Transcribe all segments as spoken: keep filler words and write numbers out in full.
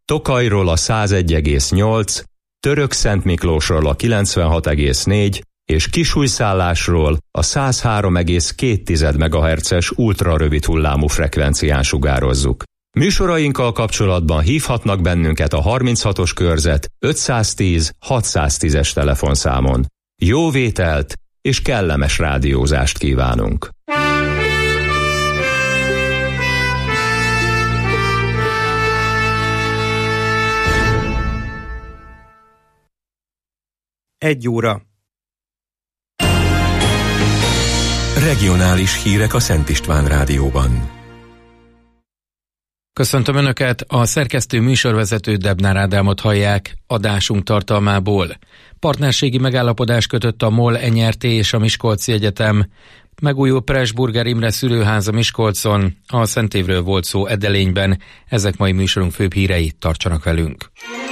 Tokajról a százegy egész nyolc, Törökszentmiklósról a kilencvenhat egész négy és Kisújszállásról a száz három egész két megahertzes ultrarövid hullámú frekvencián sugározzuk. Műsorainkkal kapcsolatban hívhatnak bennünket a harminchatos körzet ötszáztíz hatszáztízes telefonszámon. Jó vételt és kellemes rádiózást kívánunk! Egy óra. Regionális hírek a Szent István Rádióban. Köszöntöm Önöket, a szerkesztő műsorvezető Debnár Ádámot hallják. Adásunk tartalmából. Partnerségi megállapodás kötött a MOL en er té és a Miskolci Egyetem. Megújul Presburger Imre szülőháza Miskolcon, a Szentévről volt szó Edelényben. Ezek mai műsorunk főbb hírei, tartsanak velünk.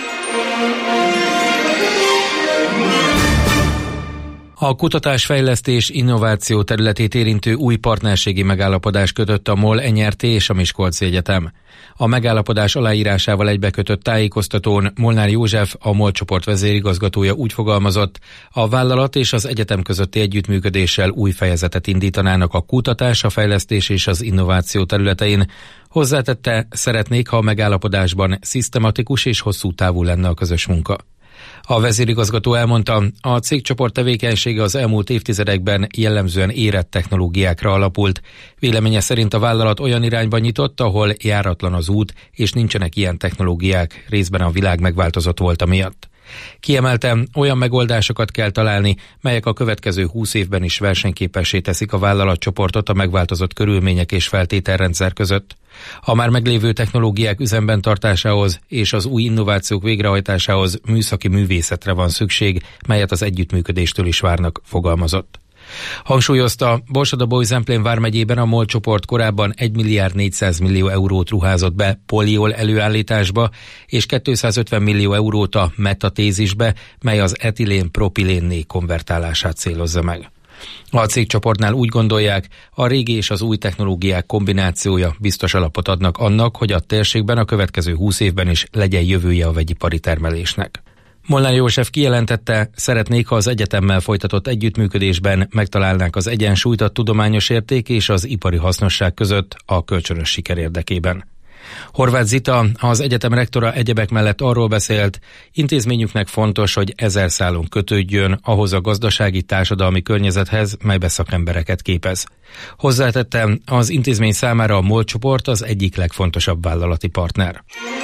A kutatásfejlesztés innováció területét érintő új partnerségi megállapodás kötött a MOL en er té és a Miskolci Egyetem. A megállapodás aláírásával egybekötött tájékoztatón Molnár József, a MOL csoport vezérigazgatója úgy fogalmazott, a vállalat és az egyetem közötti együttműködéssel új fejezetet indítanának a kutatás, a fejlesztés és az innováció területein. Hozzátette, szeretnék, ha a megállapodásban szisztematikus és hosszú távú lenne a közös munka. A vezérigazgató elmondta, a cégcsoport tevékenysége az elmúlt évtizedekben jellemzően érett technológiákra alapult. Véleménye szerint a vállalat olyan irányba nyitott, ahol járatlan az út, és nincsenek ilyen technológiák, részben a világ megváltozott volta miatt. Kiemelte, olyan megoldásokat kell találni, melyek a következő húsz évben is versenyképessé teszik a vállalatcsoportot a megváltozott körülmények és feltételrendszer között. A már meglévő technológiák üzemben tartásához és az új innovációk végrehajtásához műszaki művészetre van szükség, melyet az együttműködéstől is várnak, fogalmazott. Hangsúlyozta, Borsod-Abaúj-Zemplén vármegyében a MOL csoport korábban egy milliárd négyszáz millió eurót ruházott be poliol előállításba, és kétszázötven millió eurót a metatézisbe, mely az etilén-propilénné konvertálását célozza meg. A cégcsoportnál úgy gondolják, a régi és az új technológiák kombinációja biztos alapot adnak annak, hogy a térségben a következő húsz évben is legyen jövője a vegyipari termelésnek. Molnár József kijelentette, szeretnék, ha az egyetemmel folytatott együttműködésben megtalálnák az egyensúlyt a tudományos érték és az ipari hasznosság között a kölcsönös siker érdekében. Horváth Zita, az egyetem rektora egyebek mellett arról beszélt, intézményüknek fontos, hogy ezer szálon kötődjön ahhoz a gazdasági társadalmi környezethez, melybe szakembereket képez. Hozzátette, az intézmény számára a MOL csoport az egyik legfontosabb vállalati partner.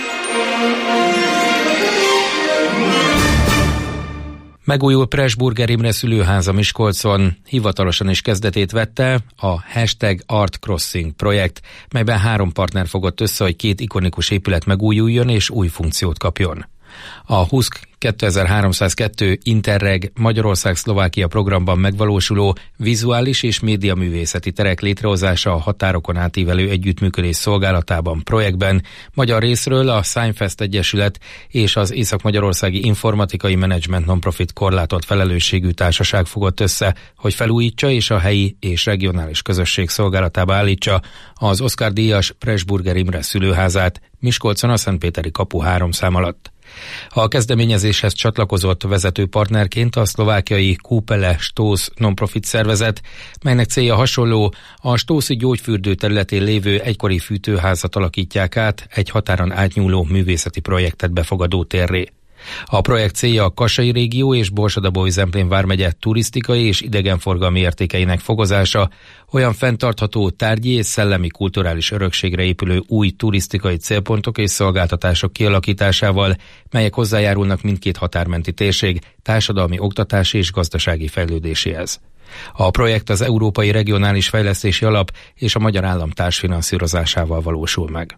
Megújul Presburger Imre szülőháza Miskolcon, hivatalosan is kezdetét vette a hashtag Art Crossing projekt, melyben három partner fogott össze, hogy két ikonikus épület megújuljon és új funkciót kapjon. A Huszk kétezer-háromszázkettő Interreg Magyarország-Szlovákia programban megvalósuló vizuális és médiaművészeti terek létrehozása a határokon átívelő együttműködés szolgálatában projektben magyar részről a Seinfest Egyesület és az Észak-Magyarországi Informatikai Menedzsment Nonprofit korlátolt felelősségű társaság fogott össze, hogy felújítsa és a helyi és regionális közösség szolgálatába állítsa az Oscar-díjas Presburger Imre szülőházát Miskolcon a Szentpéteri kapu három szám alatt. A kezdeményezéshez csatlakozott vezető partnerként a szlovákiai Kúpele Stósz nonprofit szervezet, melynek célja hasonló, a stószi gyógyfürdő területén lévő egykori fűtőházat alakítják át egy határon átnyúló művészeti projektet befogadó térré. A projekt célja a Kassai régió és Borsod-Abaúj-Zemplén vármegye turisztikai és idegenforgalmi értékeinek fokozása, olyan fenntartható tárgyi és szellemi kulturális örökségre épülő új turisztikai célpontok és szolgáltatások kialakításával, melyek hozzájárulnak mindkét határmenti térség társadalmi, oktatási és gazdasági fejlődéséhez. A projekt az Európai Regionális Fejlesztési Alap és a Magyar Állam társfinanszírozásával valósul meg.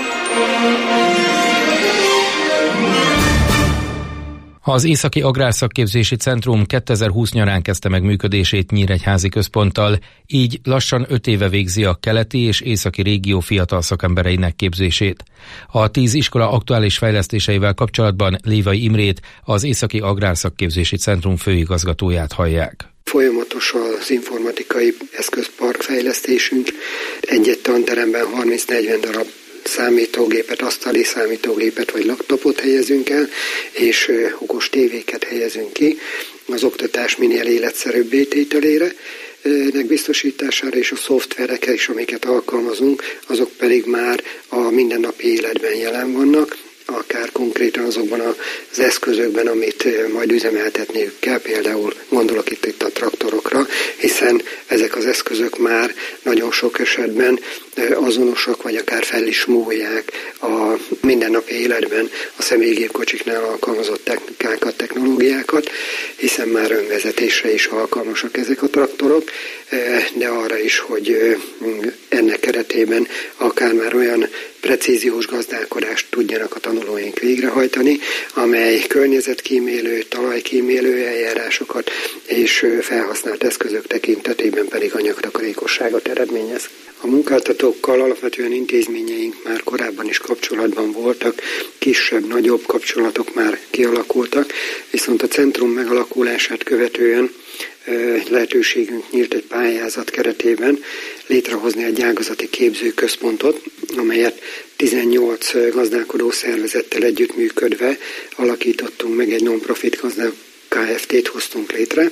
Az Északi Agrárszakképzési Centrum kétezer-húsz nyarán kezdte meg működését Nyíregyházi központtal, így lassan öt éve végzi a keleti és északi régió fiatal szakembereinek képzését. A tíz iskola aktuális fejlesztéseivel kapcsolatban Lévai Imrét, az Északi Agrárszakképzési Centrum főigazgatóját hallják. Folyamatos az informatikai eszközpark fejlesztésünk. Egy-egy tanteremben harminc-negyven darab számítógépet, asztali számítógépet vagy laptopot helyezünk el, és okos tévéket helyezünk ki az oktatás minél életszerűbbé tételére, nek biztosítására, és a szoftverek is, amiket alkalmazunk, azok pedig már a mindennapi életben jelen vannak, akár konkrétan azokban az eszközökben, amit majd üzemeltetniük kell, például gondolok itt, itt a traktorokra, hiszen ezek az eszközök már nagyon sok esetben azonosak, vagy akár fel is múlják a mindennapi életben a személygépkocsiknál alkalmazott technikákat, technológiákat, hiszen már önvezetésre is alkalmasak ezek a traktorok, de arra is, hogy ennek keretében akár már olyan precíziós gazdálkodást tudjanak a tanulóink végrehajtani, amely környezetkímélő, talajkímélő eljárásokat és felhasznált eszközök tekintetében pedig anyagtakarékosságot eredményez. A munkáltatókkal alapvetően intézményeink már korábban is kapcsolatban voltak, kisebb-nagyobb kapcsolatok már kialakultak, viszont a centrum megalakulását követően lehetőségünk nyílt egy pályázat keretében létrehozni egy ágazati képzőközpontot, amelyet tizennyolc gazdálkodó szervezettel együttműködve alakítottunk meg, egy non-profit gazdálkodó Kft-t hoztunk létre.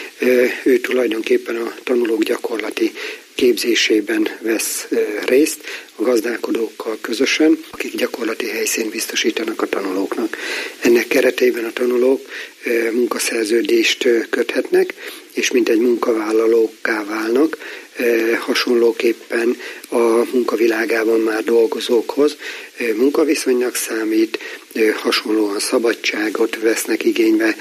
Ő tulajdonképpen a tanulók gyakorlati képzésében vesz részt a gazdálkodókkal közösen, akik gyakorlati helyszínt biztosítanak a tanulóknak. Ennek keretében a tanulók munkaszerződést köthetnek, és mintegy munkavállalókká válnak, hasonlóképpen a munkavilágában már dolgozókhoz munkaviszonynak számít, hasonlóan szabadságot vesznek igénybe,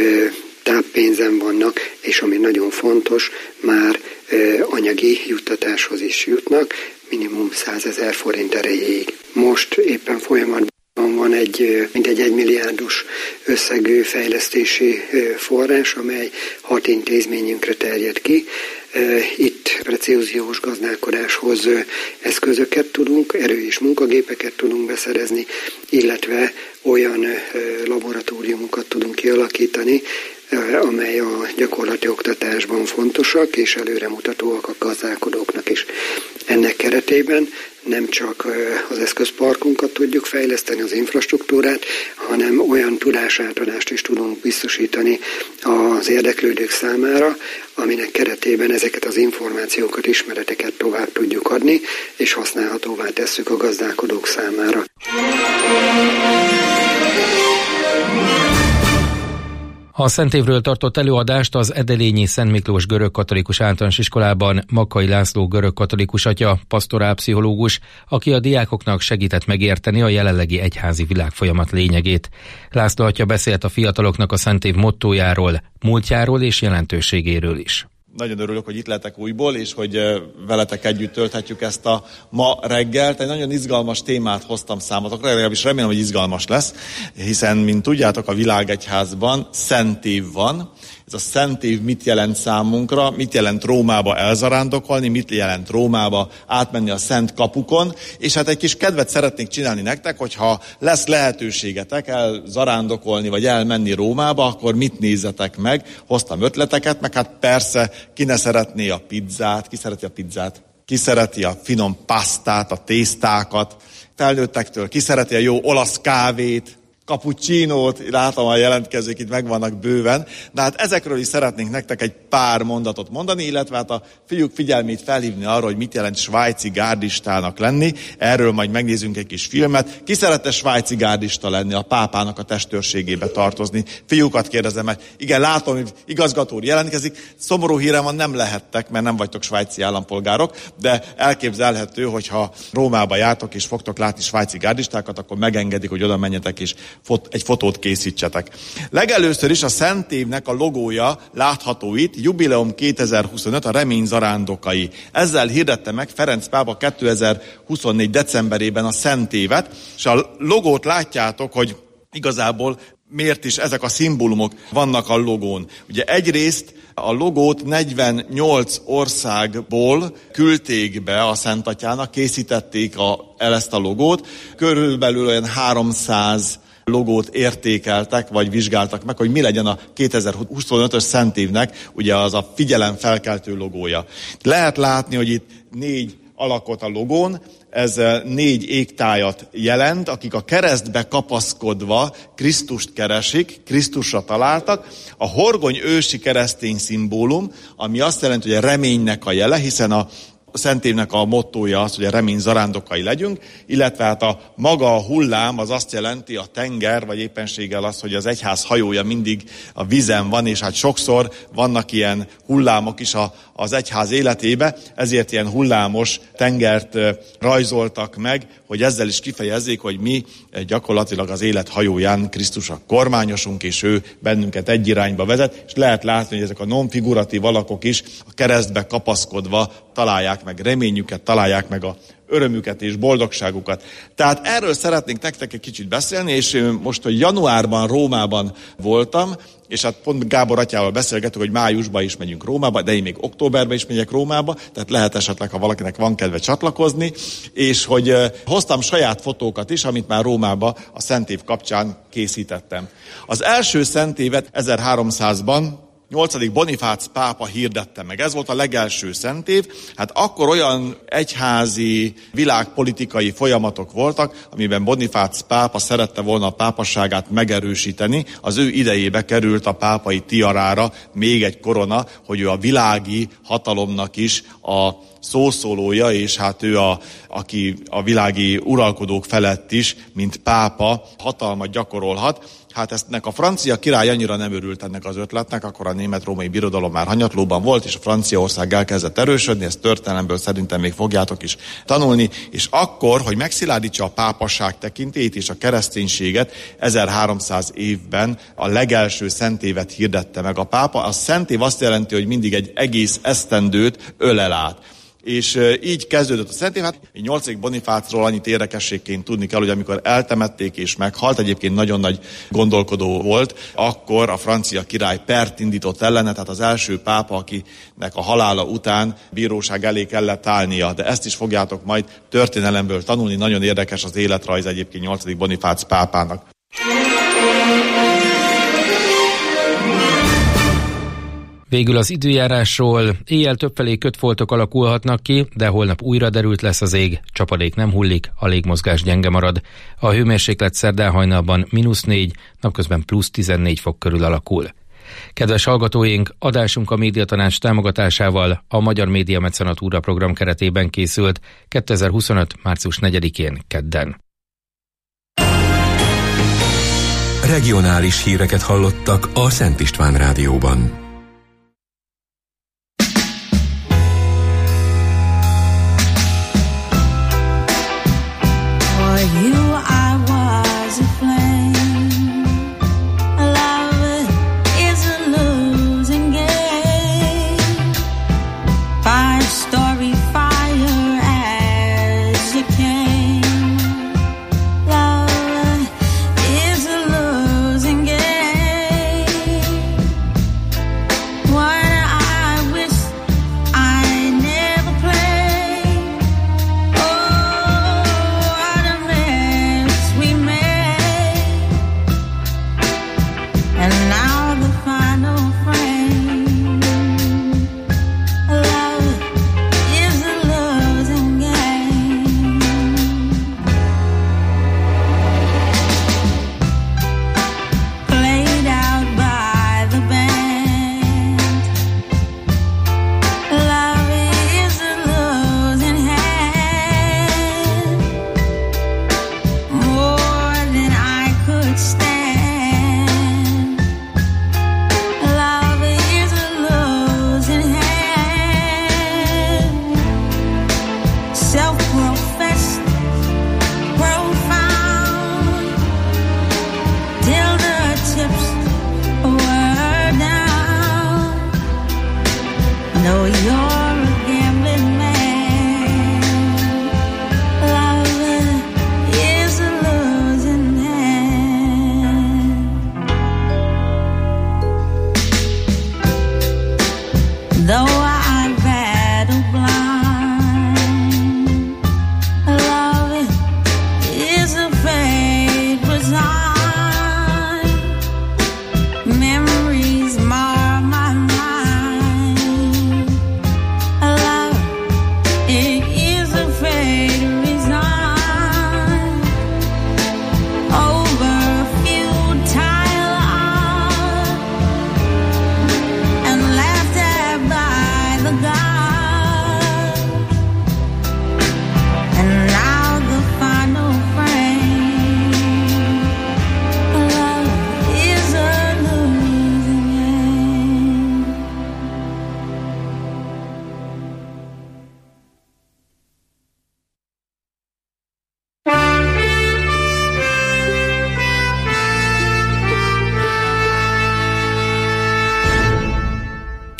táppénzen vannak, és ami nagyon fontos, már anyagi juttatáshoz is jutnak, minimum százezer forint erejéig. Most éppen folyamatban van egy mintegy egymilliárdos összegű fejlesztési forrás, amely hat intézményünkre terjed ki. Itt precíziós gazdálkodáshoz eszközöket tudunk, erő- és munkagépeket tudunk beszerezni, illetve olyan laboratóriumokat tudunk kialakítani, amely a gyakorlati oktatásban fontosak és előremutatóak a gazdálkodóknak is. Ennek keretében nem csak az eszközparkunkat tudjuk fejleszteni, az infrastruktúrát, hanem olyan tudásátadást is tudunk biztosítani az érdeklődők számára, aminek keretében ezeket az információkat, ismereteket tovább tudjuk adni, és használhatóvá tesszük a gazdálkodók számára. A Szent Évről tartott előadást az edelényi Szent Miklós görögkatolikus általános iskolában Makkai László görögkatolikus atya, pastorálpszichológus, aki a diákoknak segített megérteni a jelenlegi egyházi világfolyamat lényegét. László atya beszélt a fiataloknak a Szent Év mottójáról, múltjáról és jelentőségéről is. Nagyon örülök, hogy itt lehetek újból, és hogy veletek együtt tölthetjük ezt a ma reggelt. Egy nagyon izgalmas témát hoztam számotokra, legalábbis remélem, hogy izgalmas lesz, hiszen, mint tudjátok, a világegyházban Szent Év van. Ez a Szent Év mit jelent számunkra, mit jelent Rómába elzarándokolni, mit jelent Rómába átmenni a Szent Kapukon, és hát egy kis kedvet szeretnék csinálni nektek, hogyha lesz lehetőségetek elzarándokolni, vagy elmenni Rómába, akkor mit nézzetek meg, hoztam ötleteket, meg hát persze ki ne szeretné a pizzát, ki szereti a pizzát, ki szereti a finom pasztát, a tésztákat, felnőttektől ki szereti a jó olasz kávét, cappuccinót, látom a jelentkezők itt megvannak bőven, de hát ezekről is szeretnénk nektek egy pár mondatot mondani, illetve hát a fiúk figyelmét felhívni arra, hogy mit jelent svájci gárdistának lenni. Erről majd megnézzünk egy kis filmet. Ki szerette svájci gárdista lenni, a pápának a testőrségébe tartozni? Fiúkat kérdezem meg. Igen, látom, hogy igazgató úr jelentkezik. Szomorú hírem van, nem lehettek, mert nem vagytok svájci állampolgárok, de elképzelhető, hogyha Rómába jártok és fogtok látni svájci gárdistákat, akkor megengedik, hogy oda menjetek és egy fotót készítsetek. Legelőször is a Szent Évnek a logója látható itt, Jubileum kétezer-huszonöt, a remény zarándokai. Ezzel hirdette meg Ferenc pápa kétezer-huszonnégy decemberében a Szent Évet, és a logót látjátok, hogy igazából miért is ezek a szimbólumok vannak a logón. Ugye egyrészt a logót negyvennyolc országból küldték be a Szent Atyának, készítették a, el ezt a logót, körülbelül olyan háromszáz logót értékeltek, vagy vizsgáltak meg, hogy mi legyen a kétezer-huszonötös Szent Évnek, ugye az a figyelemfelkeltő logója. Lehet látni, hogy itt négy alakot a logón, ez négy égtájat jelent, akik a keresztbe kapaszkodva Krisztust keresik, Krisztusra találtak. A horgony ősi keresztény szimbólum, ami azt jelenti, hogy a reménynek a jele, hiszen a A Szent Évnek a mottója az, hogy a remény zarándokai legyünk, illetve hát a maga a hullám az azt jelenti, a tenger, vagy éppenséggel az, hogy az egyház hajója mindig a vízen van, és hát sokszor vannak ilyen hullámok is a, az egyház életébe, ezért ilyen hullámos tengert rajzoltak meg, hogy ezzel is kifejezzék, hogy mi gyakorlatilag az élet hajóján Krisztusra kormányosunk, és ő bennünket egy irányba vezet, és lehet látni, hogy ezek a non-figuratív alakok is a keresztbe kapaszkodva találják meg reményüket, találják meg a örömüket és boldogságukat. Tehát erről szeretnénk nektek egy kicsit beszélni, és most, hogy januárban Rómában voltam, és hát pont Gábor atyával beszélgetünk, hogy májusban is megyünk Rómába, de én még októberben is megyek Rómába, tehát lehet esetleg, ha valakinek van kedve csatlakozni, és hogy hoztam saját fotókat is, amit már Rómába a Szent Év kapcsán készítettem. Az első Szent Évet ezerháromszázban nyolcadik Bonifác pápa hirdette meg. Ez volt a legelső Szent Év. Hát akkor olyan egyházi, világpolitikai folyamatok voltak, amiben Bonifác pápa szerette volna a pápasságát megerősíteni. Az ő idejébe került a pápai tiarára még egy korona, hogy ő a világi hatalomnak is a szószólója, és hát ő a, aki a világi uralkodók felett is, mint pápa hatalmat gyakorolhat. Hát eztnek a francia király annyira nem örült ennek az ötletnek, akkor a német-római birodalom már hanyatlóban volt, és a Franciaország elkezdett erősödni, ezt történelemből szerintem még fogjátok is tanulni, és akkor, hogy megszilárdítsa a pápasság tekintélyét és a kereszténységet, ezerháromszáz évben a legelső Szent Évet hirdette meg a pápa. A Szent Év azt jelenti, hogy mindig egy egész esztendőt ölel át. És így kezdődött a Szent Év. Hát nyolcadik Bonifácról annyit érdekességként tudni kell, hogy amikor eltemették és meghalt, egyébként nagyon nagy gondolkodó volt, akkor a francia király pert indított ellene, tehát az első pápa, akinek a halála után bíróság elé kellett állnia. De ezt is fogjátok majd történelemből tanulni, nagyon érdekes az életrajz egyébként nyolcadik Bonifác pápának. Végül az időjárásról: éjjel többfelé kötfoltok alakulhatnak ki, de holnap újra derült lesz az ég, csapadék nem hullik, a légmozgás gyenge marad. A hőmérséklet szerdán hajnalban mínusz négy, napközben plusz tizennégy fok körül alakul. Kedves hallgatóink, adásunk a Médiatanács támogatásával a Magyar Média Mecenatúra program keretében készült kétezer-huszonöt. március negyedikén kedden. Regionális híreket hallottak a Szent István Rádióban.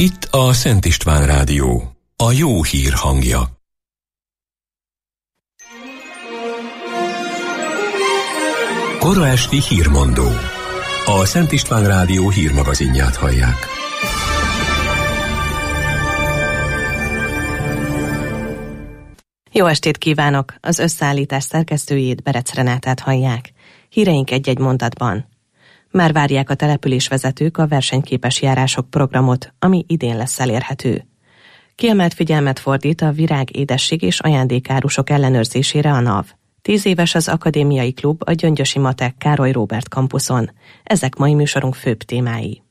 Itt a Szent István Rádió, a jó hír hangja. Kora esti hírmondó. A Szent István Rádió hírmagazinját hallják. Jó estét kívánok! Az összeállítás szerkesztőjét, Berec Renátát hallják. Híreink egy-egy mondatban. Már várják a településvezetők a versenyképes járások programot, ami idén lesz elérhető. Kiemelt figyelmet fordít a virág, édesség és ajándékárusok ellenőrzésére a NAV. Tíz éves az Akadémiai Klub a Gyöngyösi Matek Károly Róbert kampuszon. Ezek mai műsorunk főbb témái.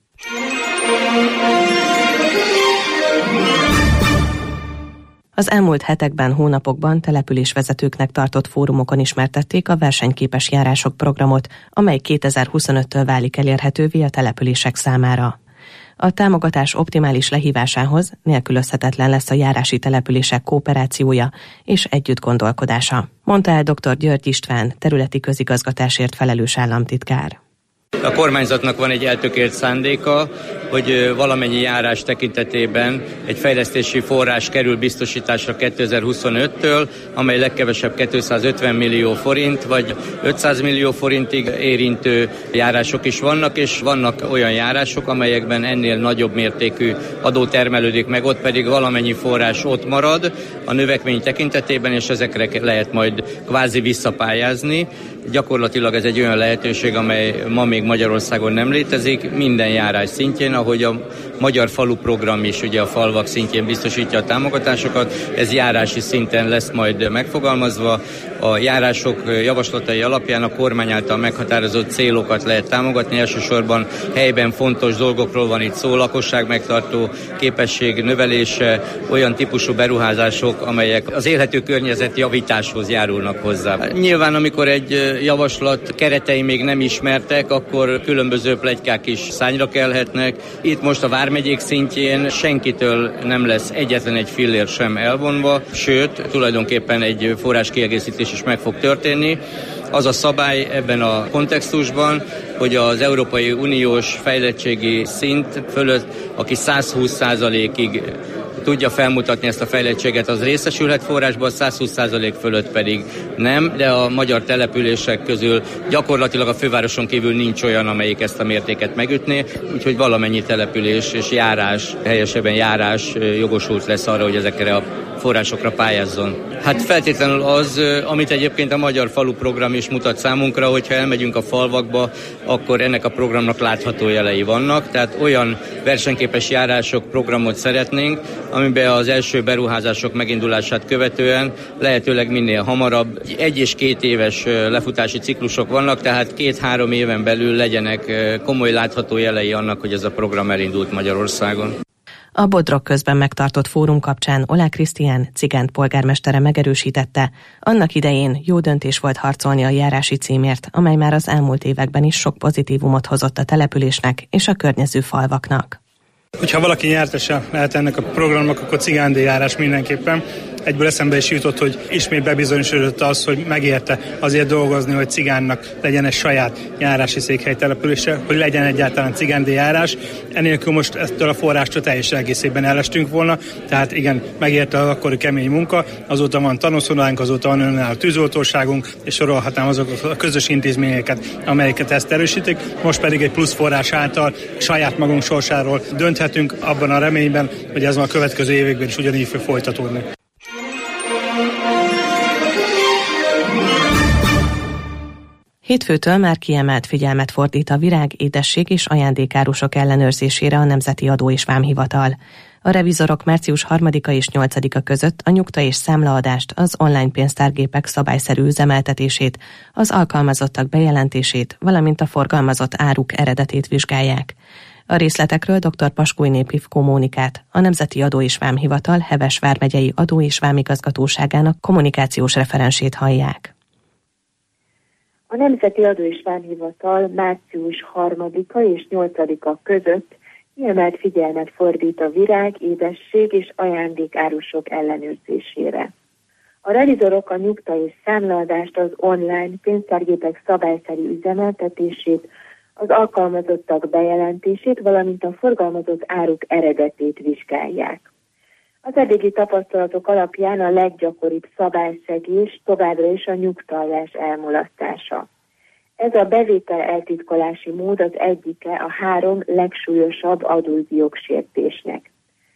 Az elmúlt hetekben, hónapokban településvezetőknek tartott fórumokon ismertették a versenyképes járások programot, amely kétezer-huszonöttől válik elérhetővé a települések számára. A támogatás optimális lehívásához nélkülözhetetlen lesz a járási települések kooperációja és együttgondolkodása, mondta el dr. György István, területi közigazgatásért felelős államtitkár. A kormányzatnak van egy eltökélt szándéka, hogy valamennyi járás tekintetében egy fejlesztési forrás kerül biztosításra kétezer-huszonöttől, amely legkevesebb kétszázötven millió forint, vagy ötszáz millió forintig érintő járások is vannak, és vannak olyan járások, amelyekben ennél nagyobb mértékű adó termelődik meg, ott pedig valamennyi forrás ott marad a növekmény tekintetében, és ezekre lehet majd kvázi visszapályázni. Gyakorlatilag ez egy olyan lehetőség, amely ma még Magyarországon nem létezik, minden járás szintjén, ahogy a Magyar Falu Program is ugye a falvak szintjén biztosítja a támogatásokat, ez járási szinten lesz majd megfogalmazva. A járások javaslatai alapján a kormány által meghatározott célokat lehet támogatni, elsősorban helyben fontos dolgokról van itt szó, lakosság megtartó képesség növelése, olyan típusú beruházások, amelyek az élhető környezet javításhoz járulnak hozzá. Nyilván, amikor egy javaslat keretei még nem ismertek, akkor különböző pletykák is szányra kelhetnek. Itt most a vármegyék szintjén senkitől nem lesz egyetlen egy fillér sem elvonva, sőt, tulajdonképpen egy forráskiegészítés is meg fog történni. Az a szabály ebben a kontextusban, hogy az Európai Uniós fejlettségi szint fölött, aki száz húsz százalékig tudja felmutatni ezt a fejlettséget, az részesülhet forrásból, száz húsz százalék fölött pedig nem, de a magyar települések közül gyakorlatilag a fővároson kívül nincs olyan, amelyik ezt a mértéket megütné, úgyhogy valamennyi település és járás, helyesebben járás jogosult lesz arra, hogy ezekre a forrásokra pályázzon. Hát feltétlenül az, amit egyébként a Magyar Falu Program is mutat számunkra, hogyha elmegyünk a falvakba, akkor ennek a programnak látható jelei vannak, tehát olyan versenyképes járások programot szeretnénk, amiben az első beruházások megindulását követően lehetőleg minél hamarabb egy és két éves lefutási ciklusok vannak, tehát két-három éven belül legyenek komoly látható jelei annak, hogy ez a program elindult Magyarországon. A Bodrog közben megtartott fórum kapcsán Olá Krisztián Cigánt polgármestere megerősítette, annak idején jó döntés volt harcolni a járási címért, amely már az elmúlt években is sok pozitívumot hozott a településnek és a környező falvaknak. Hogyha valaki nyertese lehet ennek a programnak, akkor cigándíj járás mindenképpen. Egyből eszembe is jutott, hogy ismét bebizonyosodott az, hogy megérte azért dolgozni, hogy cigánnak legyen egy saját járási székhely települése, hogy legyen egyáltalán cigándíj járás. Enélkül most ettől a forrástól teljes egészében elestünk volna, tehát igen, megérte az akkori kemény munka, azóta van tanúszonálunk, azóta van önálló tűzoltóságunk, és sorolhatnám azokat a közös intézményeket, amelyeket ezt erősítik. Most pedig egy plusz forrás által saját magunk sorsáról dönthetünk abban a reményben, hogy ez a következő években is ugyanígy fog folytatódni. Hétfőtől már kiemelt figyelmet fordít a virág, édesség és ajándékárusok ellenőrzésére a Nemzeti Adó és Vámhivatal. A revizorok március harmadika és nyolcadika között a nyugta és számlaadást, az online pénztárgépek szabályszerű üzemeltetését, az alkalmazottak bejelentését, valamint a forgalmazott áruk eredetét vizsgálják. A részletekről dr. Paskújné Pivkó Mónikát, a Nemzeti Adó és Vámhivatal Heves vármegyei adó- és vámigazgatóságának kommunikációs referensét hallják. A Nemzeti Adó és Vámhivatal március harmadika és nyolcadika között kiemelt figyelmet fordít a virág, édesség és ajándékárusok ellenőrzésére. A revizorok a nyugta és számlaadást, az online pénztárgépek szabályszerű üzemeltetését, Az alkalmazottak bejelentését, valamint a forgalmazott áruk eredetét vizsgálják. Az eddigi tapasztalatok alapján a leggyakoribb szabályszegés továbbra is a nyugtalás elmulasztása. Ez a bevétel eltitkolási mód az egyike a három legsúlyosabb adóügyi jogsértésnek.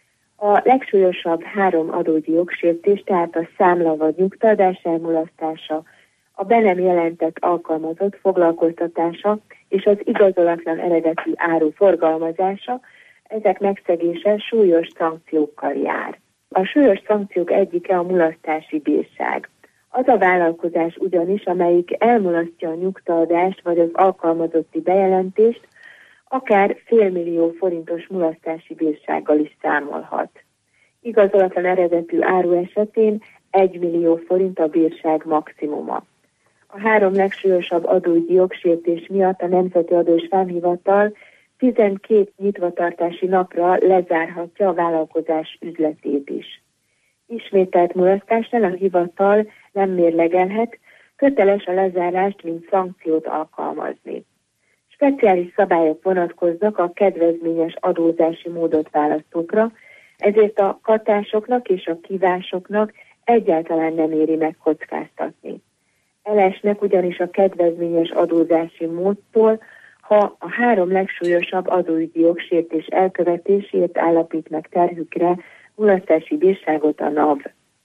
A legsúlyosabb három adóügyi jogsértés, tehát a számla vagy nyugtaladás elmulasztása, a be nem jelentett alkalmazott foglalkoztatása és az igazolatlan eredetű áru forgalmazása, ezek megszegése súlyos szankciókkal jár. A súlyos szankciók egyike a mulasztási bírság. Az a vállalkozás ugyanis, amelyik elmulasztja a nyugtaadást vagy az alkalmazotti bejelentést, akár félmillió forintos mulasztási bírsággal is számolhat. Igazolatlan eredetű áru esetén egy millió forint a bírság maximuma. A három legsúlyosabb adóügyi jogsértés miatt a Nemzeti Adó és Vámhivatal tizenkét nyitvatartási napra lezárhatja a vállalkozás üzletét is. Ismételt mulasztásnál a hivatal nem mérlegelhet, köteles a lezárást, mint szankciót alkalmazni. Speciális szabályok vonatkoznak a kedvezményes adózási módot választókra, ezért a katásoknak és a kívásoknak egyáltalán nem éri meg kockáztatni. Elesnek ugyanis a kedvezményes adózási módtól, ha a három legsúlyosabb adóügyi jogsértés elkövetését állapít meg terhükre mulasztási bírságot a NAV.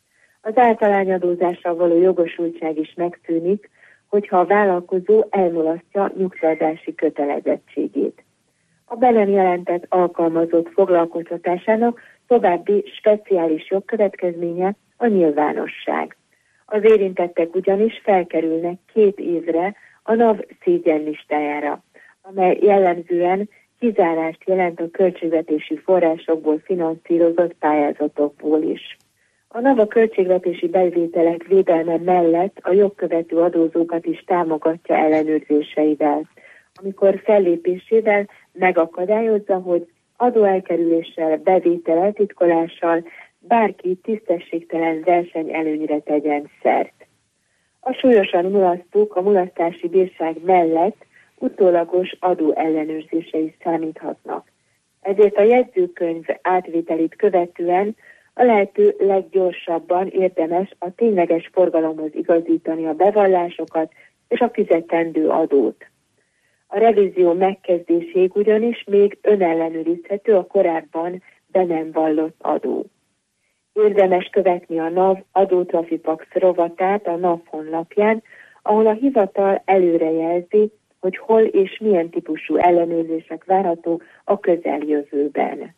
Az általányadózással való jogosultság is megszűnik, hogyha a vállalkozó elmulasztja nyugtalási kötelezettségét. A be nem jelentett alkalmazott foglalkoztatásának további speciális jogkövetkezménye a nyilvánosság. Az érintettek ugyanis felkerülnek két évre a NAV szégyenlistájára, amely jellemzően kizárást jelent a költségvetési forrásokból finanszírozott pályázatokból is. A NAV a költségvetési bevételek védelme mellett a jogkövető adózókat is támogatja ellenőrzéseivel, amikor fellépésével megakadályozza, hogy adóelkerüléssel, bevétel eltitkolással bárki tisztességtelen versenyelőnyre tegyen szert. A súlyosan mulasztók a mulasztási bírság mellett utólagos adó ellenőrzése is számíthatnak. Ezért a jegyzőkönyv átvételét követően a lehető leggyorsabban érdemes a tényleges forgalomhoz igazítani a bevallásokat és a fizetendő adót. A revízió megkezdéséig ugyanis még önellenőrizhető a korábban be nem vallott adó. Érdemes követni a NAV adótrafipax rovatát a NAV honlapján, ahol a hivatal előrejelzi, hogy hol és milyen típusú ellenőrzések várható a közeljövőben.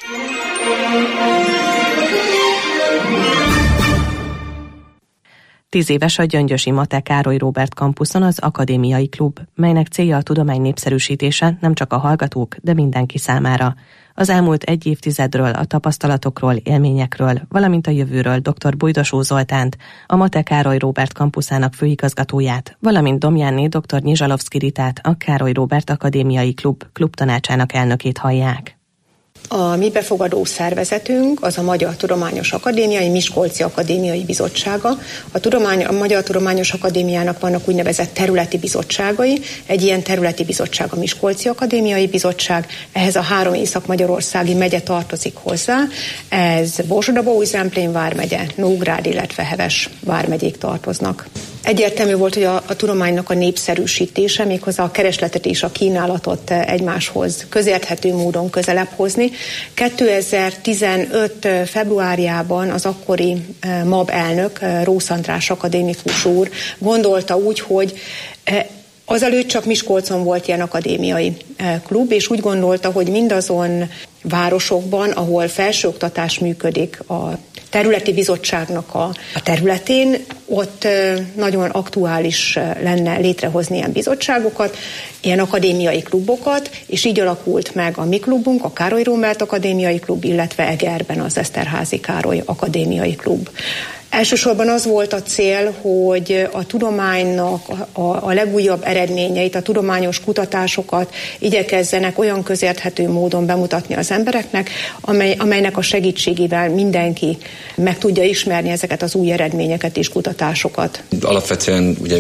Tíz éves a gyöngyösi Mate Károly Róbert kampuszon az Akadémiai Klub, melynek célja a tudomány népszerűsítése nem csak a hallgatók, de mindenki számára. Az elmúlt egy évtizedről, a tapasztalatokról, élményekről, valamint a jövőről dr. Bujdosó Zoltánt, a Mate Károly Róbert kampuszának főigazgatóját, valamint Domjánné dr. Nyizsalovszky Ritát, a Károly Róbert Akadémiai Klub klubtanácsának elnökét hallják. A mi befogadó szervezetünk az a Magyar Tudományos Akadémiai Miskolci Akadémiai Bizottsága. A, tudomány, a Magyar Tudományos Akadémiának vannak úgynevezett területi bizottságai. Egy ilyen területi bizottság a Miskolci Akadémiai Bizottság. Ehhez a három észak-magyarországi megye tartozik hozzá. Ez Borsod-Abaúj-Zemplén vármegye, Nógrád, illetve Heves vármegyék tartoznak. Egyértelmű volt, hogy a, a tudománynak a népszerűsítése, méghozzá a keresletet és a kínálatot egymáshoz közérthető módon közelebb hozni. kétezer-tizenöt februárjában az akkori MAB elnök, Rósz András akadémikus úr gondolta úgy, hogy azelőtt csak Miskolcon volt ilyen akadémiai klub, és úgy gondolta, hogy mindazon városokban, ahol felsőoktatás működik a területi bizottságnak a, a területén, ott nagyon aktuális lenne létrehozni ilyen bizottságokat, ilyen akadémiai klubokat, és így alakult meg a mi klubunk, a Károly Róbert Akadémiai Klub, illetve Egerben az Eszterházy Károly Akadémiai Klub. Elsősorban az volt a cél, hogy a tudománynak a, a legújabb eredményeit, a tudományos kutatásokat igyekezzenek olyan közérthető módon bemutatni az embereknek, amely, amelynek a segítségével mindenki meg tudja ismerni ezeket az új eredményeket és kutatásokat. Alapvetően ugye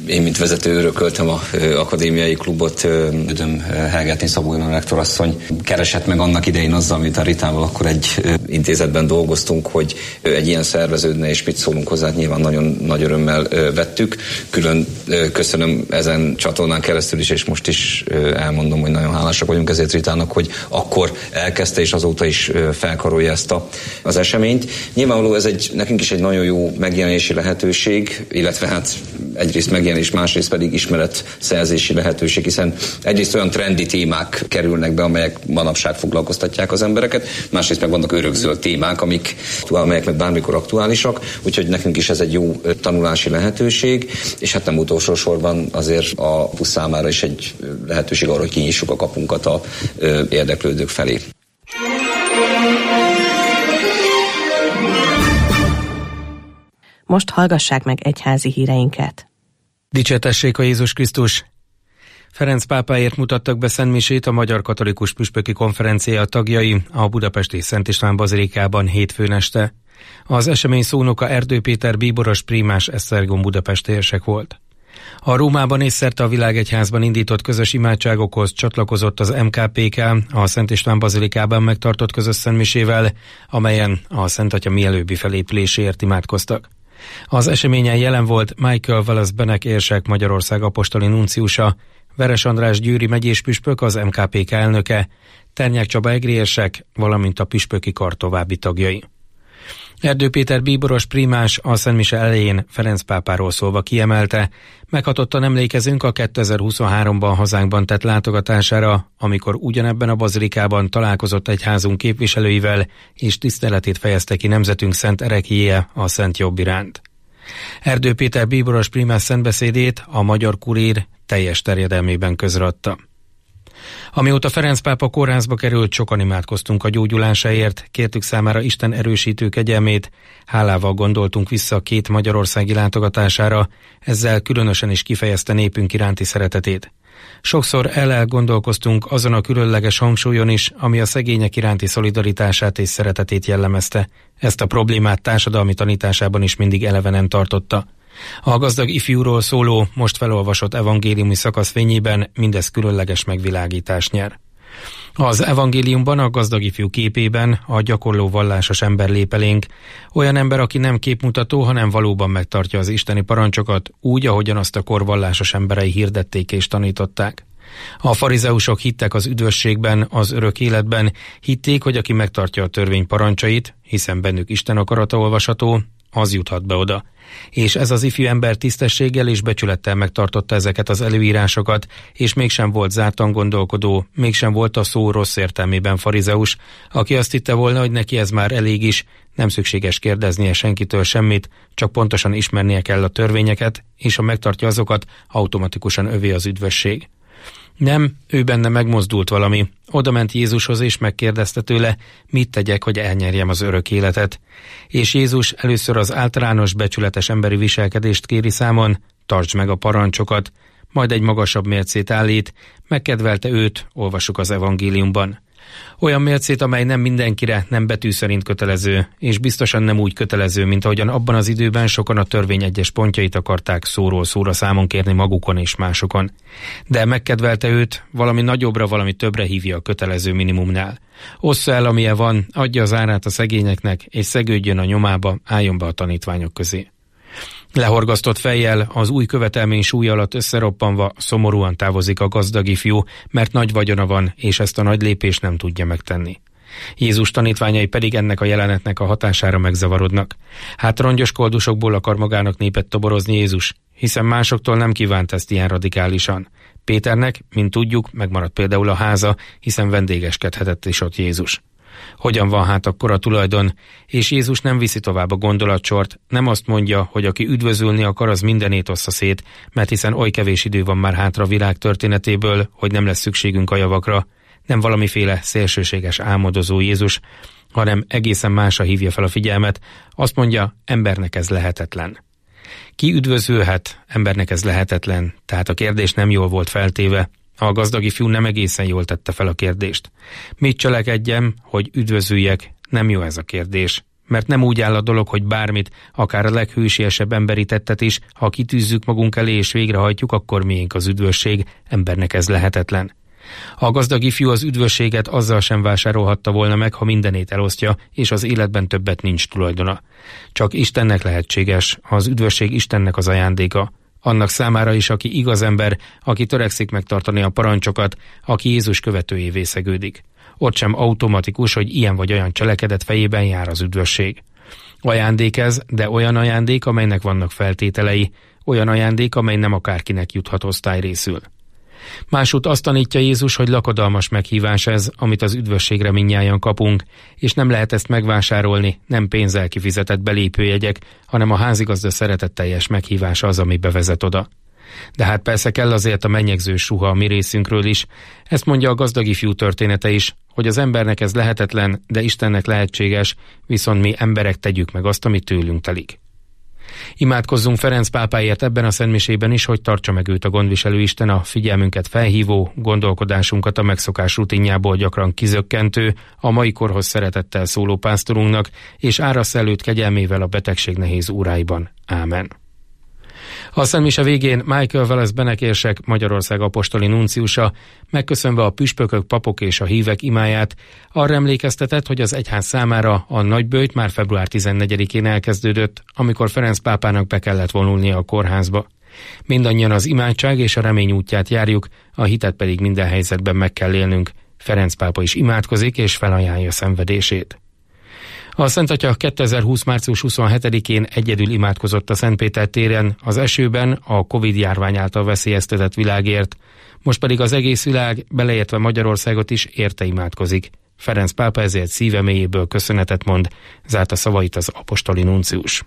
én, mint vezető örököltem a akadémiai klubot, üdöm Helgetné Szabó Ilona lektorasszony keresett meg annak idején azzal, amit a Ritával akkor egy intézetben dolgoztunk, hogy egy ilyen szerveződne, és mit szólunk hozzá, nyilván nagyon nagy örömmel vettük. Külön köszönöm ezen csatornán keresztül is, és most is elmondom, hogy nagyon hálásak vagyunk ezért Ritának, hogy akkor elkezdte, és azóta is felkarolja ezt a, az eseményt. Nyilvánvaló ez egy, nekünk is egy nagyon jó megjelenési lehetőség, illetve hát egyrészt megjelenés, másrészt pedig ismeretszerzési lehetőség, hiszen egyrészt olyan trendi témák kerülnek be, amelyek manapság foglalkoztatják az embereket, másrészt meg vannak örökzöld témák, amik, amelyek meg bármikor aktuálisak, úgyhogy nekünk is ez egy jó tanulási lehetőség, és hát nem utolsó sorban azért a busz számára is egy lehetőség arra, hogy kinyissuk a kapunkat a érdeklődők felé. Most hallgassák meg egyházi híreinket. Dicsértessék a Jézus Krisztus! Ferenc pápáért mutattak be szentmisét a Magyar Katolikus Püspöki Konferencia tagjai a budapesti Szent István bazilikában hétfőn este. Az esemény szónoka Erdő Péter bíboros prímás Esztergom budapesti érsek volt. A Rómában és szerte a világegyházban indított közös imádságokhoz csatlakozott az em ká pé ká a Szent István bazilikában megtartott közös szentmisével, amelyen a Szent Atya mielőbbi felépüléséért imádkoztak. Az eseményen jelen volt Michael Wallace Benek érsek Magyarország apostoli nunciusa, Veres András győri megyés püspök, az em ká pé ká elnöke, Ternyák Csaba egri érsek, valamint a püspöki kar további tagjai. Erdő Péter bíboros prímás a szentmise elején Ferenc pápáról szólva kiemelte, meghatottan emlékezünk a kétezer-huszonháromban hazánkban tett látogatására, amikor ugyanebben a bazilikában találkozott egyházunk képviselőivel, és tiszteletét fejezte ki nemzetünk szent ereklyéje a szent jobb iránt. Erdő Péter bíboros prímás szentbeszédét a Magyar Kurír teljes terjedelmében közreadta. Amióta Ferenc pápa kórházba került, sokan imádkoztunk a gyógyulásáért, kértük számára Isten erősítő kegyelmét, hálával gondoltunk vissza a két magyarországi látogatására, ezzel különösen is kifejezte népünk iránti szeretetét. Sokszor el gondolkoztunk azon a különleges hangsúlyon is, ami a szegények iránti szolidaritását és szeretetét jellemezte. Ezt a problémát társadalmi tanításában is mindig elevenen tartotta. A gazdag ifjúról szóló, most felolvasott evangéliumi szakasz fényében mindez különleges megvilágítást nyer. Az evangéliumban a gazdag ifjú képében a gyakorló vallásos ember lép elénk, olyan ember, aki nem képmutató, hanem valóban megtartja az isteni parancsokat, úgy, ahogyan azt a kor vallásos emberei hirdették és tanították. A farizeusok hittek az üdvösségben, az örök életben, hitték, hogy aki megtartja a törvény parancsait, hiszen bennük Isten akarata olvasható, az juthat be oda. És ez az ifjú ember tisztességgel és becsülettel megtartotta ezeket az előírásokat, és mégsem volt zártan gondolkodó, mégsem volt a szó rossz értelmében farizeus, aki azt hitte volna, hogy neki ez már elég is, nem szükséges kérdeznie senkitől semmit, csak pontosan ismernie kell a törvényeket, és ha megtartja azokat, automatikusan övé az üdvösség. Nem, ő benne megmozdult valami. Oda ment Jézushoz és megkérdezte tőle, mit tegyek, hogy elnyerjem az örök életet. És Jézus először az általános becsületes emberi viselkedést kéri számon, tartsd meg a parancsokat, majd egy magasabb mércét állít, megkedvelte őt, olvassuk az evangéliumban. Olyan mércét, amely nem mindenkire, nem betű szerint kötelező, és biztosan nem úgy kötelező, mint ahogyan abban az időben sokan a törvény egyes pontjait akarták szóról szóra számon kérni magukon és másokon. De megkedvelte őt, valami nagyobbra, valami többre hívja a kötelező minimumnál. Ossza el, amilyen van, adja az árát a szegényeknek, és szegődjön a nyomába, álljon be a tanítványok közé. Lehorgasztott fejjel, az új követelmény súly alatt összeroppanva szomorúan távozik a gazdag ifjú, mert nagy vagyona van, és ezt a nagy lépést nem tudja megtenni. Jézus tanítványai pedig ennek a jelenetnek a hatására megzavarodnak. Hát rongyos koldusokból akar magának népet toborozni Jézus, hiszen másoktól nem kívánt ezt ilyen radikálisan. Péternek, mint tudjuk, megmaradt például a háza, hiszen vendégeskedhetett is ott Jézus. Hogyan van hát akkor a tulajdon? És Jézus nem viszi tovább a gondolatsort, nem azt mondja, hogy aki üdvözülni akar, az mindenét ossza szét, mert hiszen oly kevés idő van már hátra a világ történetéből, hogy nem lesz szükségünk a javakra. Nem valamiféle szélsőséges álmodozó Jézus, hanem egészen másra hívja fel a figyelmet. Azt mondja, embernek ez lehetetlen. Ki üdvözülhet? Embernek ez lehetetlen, tehát a kérdés nem jól volt feltéve. A gazdag ifjú nem egészen jól tette fel a kérdést. Mit cselekedjem, hogy üdvözüljek? Nem jó ez a kérdés, mert nem úgy áll a dolog, hogy bármit, akár a leghősiesebb emberi tettet is, ha kitűzzük magunk elé és végrehajtjuk, akkor miénk az üdvösség, embernek ez lehetetlen. A gazdag ifjú az üdvösséget azzal sem vásárolhatta volna meg, ha mindenét elosztja, és az életben többet nincs tulajdona. Csak Istennek lehetséges, az üdvösség Istennek az ajándéka. Annak számára is, aki igaz ember, aki törekszik megtartani a parancsokat, aki Jézus követőjévé szegődik. Ott sem automatikus, hogy ilyen vagy olyan cselekedet fejében jár az üdvösség. Ajándék ez, de olyan ajándék, amelynek vannak feltételei, olyan ajándék, amely nem akárkinek juthat osztályrészül. Másút azt tanítja Jézus, hogy lakodalmas meghívás ez, amit az üdvösségre mindnyájan kapunk, és nem lehet ezt megvásárolni, nem pénzzel kifizetett belépőjegyek, hanem a házigazda szeretetteljes meghívása az, ami bevezet oda. De hát persze kell azért a mennyegzős ruha a mi részünkről is. Ezt mondja a gazdag ifjú története is, hogy az embernek ez lehetetlen, de Istennek lehetséges, viszont mi emberek tegyük meg azt, ami tőlünk telik. Imádkozzunk Ferenc pápáért ebben a szentmisében is, hogy tartsa meg őt a gondviselő Isten, a figyelmünket felhívó, gondolkodásunkat a megszokás rutinjából gyakran kizökkentő, a mai korhoz szeretettel szóló pásztorunknak, és árassza előtt kegyelmével a betegség nehéz óráiban. Ámen. A szentmise végén Michael Wallace Benekérsek, Magyarország apostoli nunciusa, megköszönve a püspökök, papok és a hívek imáját, arra emlékeztetett, hogy az egyház számára a nagyböjt már február tizennegyedikén elkezdődött, amikor Ferenc pápának be kellett vonulnia a kórházba. Mindannyian az imádság és a remény útját járjuk, a hitet pedig minden helyzetben meg kell élnünk. Ferenc pápa is imádkozik és felajánlja szenvedését. A Szent Atya kétezer-húsz. március huszonhetedikén egyedül imádkozott a Szentpéter téren, az esőben, a Covid járvány által veszélyeztetett világért. Most pedig az egész világ, beleértve Magyarországot is érte imádkozik. Ferenc pápa ezért szíve mélyéből köszönetet mond, zárta szavait az apostoli nuncius.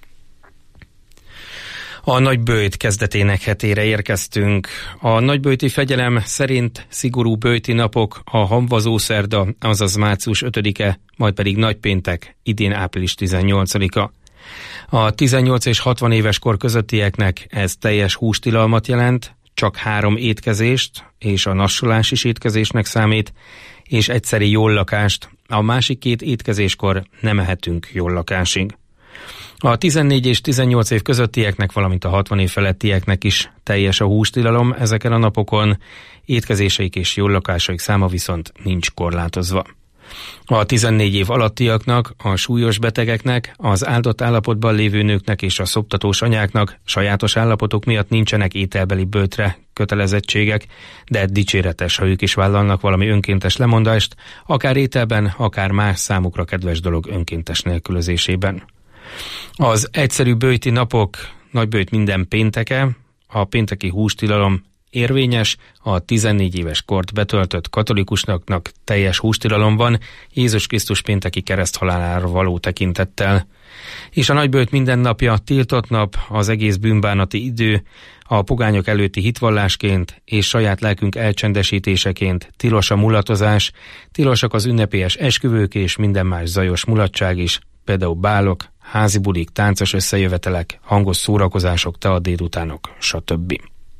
A nagyböjt kezdetének hetére érkeztünk. A nagyböjti fegyelem szerint szigorú böjti napok a hamvazószerda, azaz március ötödike, majd pedig nagypéntek, idén április tizennyolcadika. A tizennyolc és hatvan éves kor közöttieknek ez teljes hústilalmat jelent, csak három étkezést, és a nassolás is étkezésnek számít, és egyszeri jóllakást, a másik két étkezéskor nem ehetünk jóllakásig. A tizennégy és tizennyolc év közöttieknek, valamint a hatvan év felettieknek is teljes a hústilalom ezeken a napokon, étkezéseik és jóllakásaik száma viszont nincs korlátozva. A tizennégy év alattiaknak, a súlyos betegeknek, az áldott állapotban lévő nőknek és a szoptatós anyáknak sajátos állapotok miatt nincsenek ételbeli böjtre kötelezettségek, de dicséretes, ha ők is vállalnak valami önkéntes lemondást, akár ételben, akár más számukra kedves dolog önkéntes nélkülözésében. Az egyszerű böjti napok, nagyböjt minden pénteke, a pénteki hústilalom érvényes, a tizennégy éves kort betöltött katolikusnak teljes hústilalom van, Jézus Krisztus pénteki kereszthalálára való tekintettel. És a nagyböjt minden napja tiltott nap, az egész bűnbánati idő, a pogányok előtti hitvallásként és saját lelkünk elcsendesítéseként tilos a mulatozás, tilosak az ünnepélyes esküvők és minden más zajos mulatság is, például bálok, házi bulik, táncos összejövetelek, hangos szórakozások, tea délutánok, stb.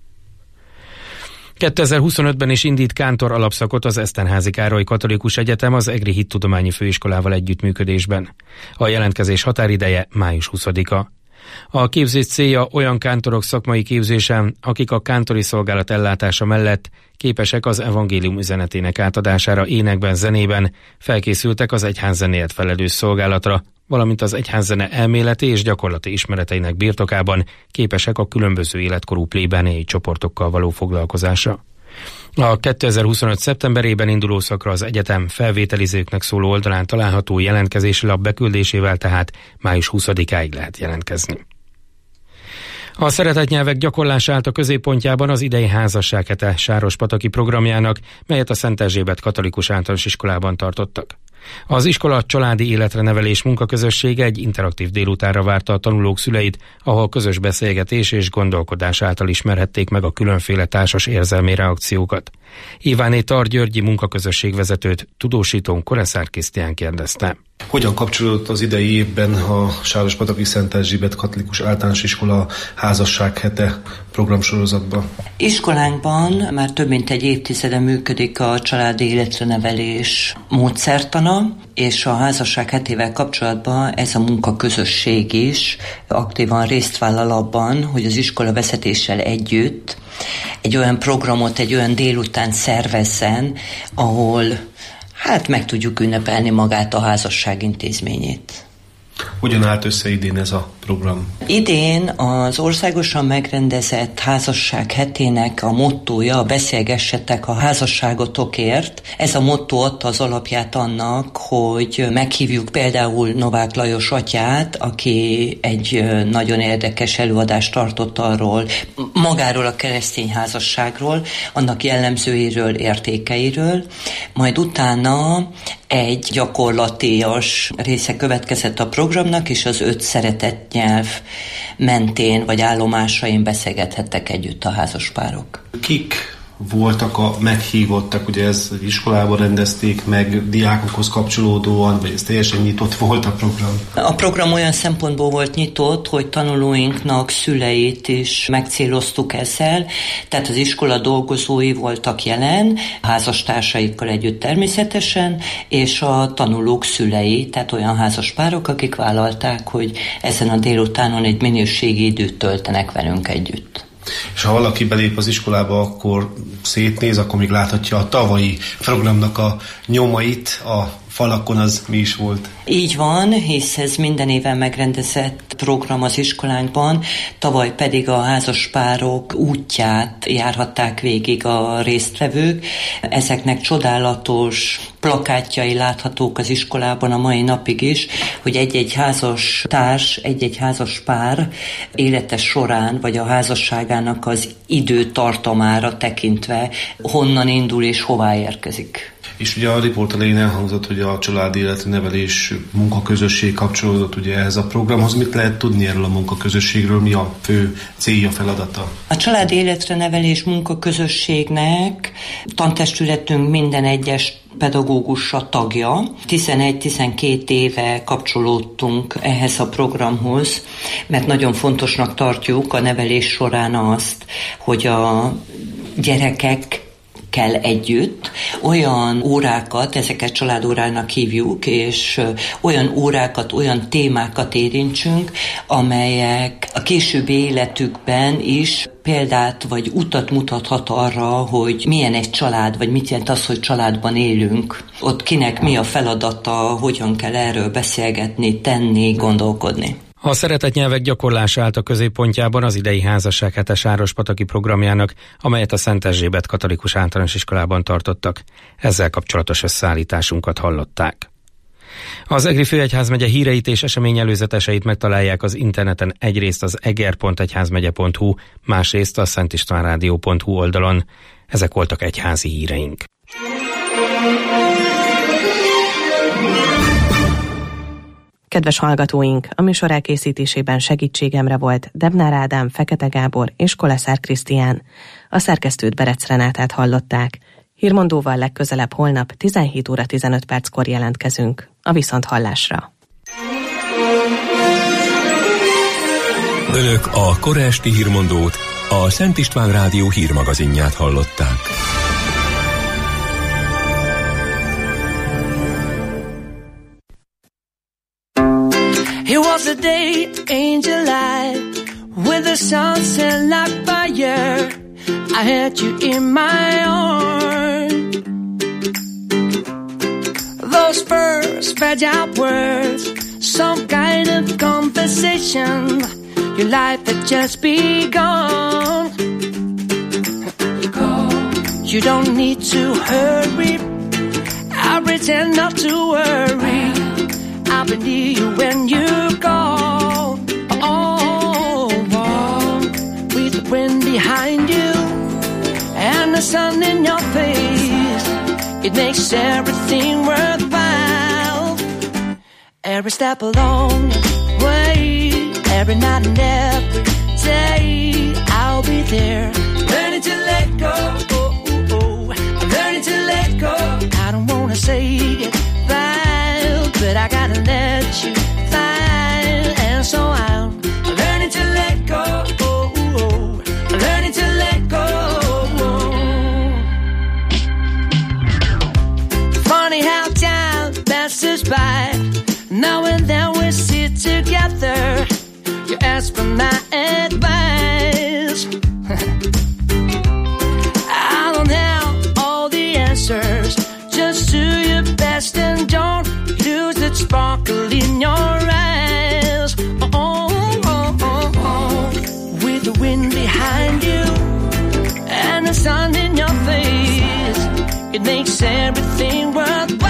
kétezer-huszonötben is indít kántor alapszakot az Eszterházy Károly Katolikus Egyetem az Egri Hittudományi Főiskolával együttműködésben. A jelentkezés határideje május huszadika. A képzés célja olyan kántorok szakmai képzése, akik a kántori szolgálat ellátása mellett képesek az evangélium üzenetének átadására énekben, zenében, felkészültek az egyházzenéért felelős szolgálatra, valamint az egyházzene elméleti és gyakorlati ismereteinek birtokában képesek a különböző életkorú plébániai csoportokkal való foglalkozásra. A kétezer-huszonöt. szeptemberében induló szakra az egyetem felvételizőknek szóló oldalán található jelentkezési lap beküldésével, tehát május huszadikáig lehet jelentkezni. A szeretetnyelvek gyakorlása állt a középpontjában az idei házassághete sárospataki programjának, melyet a Szent Erzsébet Katolikus Általános Iskolában tartottak. Az iskola családi életre nevelés munkaközössége egy interaktív délutánra várta a tanulók szüleit, ahol közös beszélgetés és gondolkodás által ismerhették meg a különféle társas érzelmi reakciókat. Iváné Tar Györgyi munkaközösségvezetőt tudósítón Koreszár Krisztián kérdezte. Hogyan kapcsolódott az idei évben a Sárospataki Szent Erzsébet Katolikus Általános Iskola házassághete programsorozatba? Iskolánkban már több mint egy évtizede működik a családi életre nevelés módszertana. és a házasság hetével kapcsolatban ez a munkaközösség is aktívan részt vállal abban, hogy az iskola vezetéssel együtt egy olyan programot, egy olyan délután szervezzen, ahol hát meg tudjuk ünnepelni magát a házasság intézményét. Hogyan állt össze idén ez a program? Idén az országosan megrendezett házasság hetének a mottója a beszélgessetek a házasságotokért. Ez a motto adta az alapját annak, hogy meghívjuk például Novák Lajos atyát, aki egy nagyon érdekes előadást tartott arról, magáról a keresztény házasságról, annak jellemzőiről, értékeiről, majd utána egy gyakorlatias része következett a programnak, és az öt szeretett nyelv mentén vagy állomásain beszélgethettek együtt a házaspárok. Kik voltak a meghívottak, ugye ez iskolában rendezték meg, diákokhoz kapcsolódóan, vagy ez teljesen nyitott volt a program? A program olyan szempontból volt nyitott, hogy tanulóinknak szüleit is megcéloztuk ezzel, tehát az iskola dolgozói voltak jelen, házastársaikkal együtt természetesen, és a tanulók szülei, tehát olyan házaspárok, akik vállalták, hogy ezen a délutánon egy minőségi időt töltenek velünk együtt. És ha valaki belép az iskolába, akkor szétnéz, akkor még láthatja a tavalyi programnak a nyomait, a falakon az mi is volt? Így van, hisz ez minden éven megrendezett program az iskolánkban, tavaly pedig a házaspárok útját járhatták végig a résztvevők. Ezeknek csodálatos plakátjai láthatók az iskolában a mai napig is, hogy egy-egy házas társ, egy-egy házas pár élete során, vagy a házasságának az időtartamára tekintve honnan indul és hová érkezik. És ugye a riport elején elhangzott, hogy a családi életre nevelés munkaközösség kapcsolódott ugye ehhez a programhoz. Mit lehet tudni erről a munkaközösségről? Mi a fő célja, feladata? A családi életre nevelés munkaközösségnek tantestületünk minden egyes pedagógusa tagja. tizenegy-tizenkét éve kapcsolódtunk ehhez a programhoz, mert nagyon fontosnak tartjuk a nevelés során azt, hogy a gyerekek kell együtt olyan órákat, ezeket családórának hívjuk, és olyan órákat, olyan témákat érintsünk, amelyek a későbbi életükben is példát vagy utat mutathat arra, hogy milyen egy család, vagy mit jelent az, hogy családban élünk. Ott kinek mi a feladata, hogyan kell erről beszélgetni, tenni, gondolkodni. A szeretett nyelvek gyakorlása állt a középpontjában az idei házasság hetes Sárospataki programjának, amelyet a Szent Erzsébet Katolikus Általános Iskolában tartottak. Ezzel kapcsolatos összeállításunkat hallották. Az Egri Főegyházmegye híreit és esemény előzeteseit megtalálják az interneten, egyrészt az eger pont egyházmegye pont hu, másrészt a szentistvánrádió pont hu oldalon. Ezek voltak egyházi híreink. Kedves hallgatóink, a műsor elkészítésében segítségemre volt Debnár Ádám, Fekete Gábor és Koleszár Krisztián. A szerkesztőt Berec Renátát hallották. Hírmondóval legközelebb holnap tizenhét óra tizenöt perckor jelentkezünk. A viszonthallásra. Önök a kora esti hírmondót, a Szent István Rádió hírmagazinját hallották. It was a day in July with the sunset like fire. I had you in my arms. Those first fragile words, some kind of conversation. Your life had just begun. You don't need to hurry. I'll pretend not to worry. I'll be near you when you call. Oh, oh, with the wind behind you and the sun in your face, it makes everything worthwhile. Every step along the way, every night and every day, I'll be there. Learning to let go, oh, oh, oh. I'm learning to let go. I don't wanna say goodbye, but I gotta let you fly, and so I'm learning to let go. Oh, oh, I'm learning to let go. Funny how time passes passers-by. Now and then we sit together. You ask for my advice. I don't have all the answers. Just do your best and don't lose that sparkle in your eyes. Oh, oh, oh, oh. With the wind behind you and the sun in your face, it makes everything worthwhile.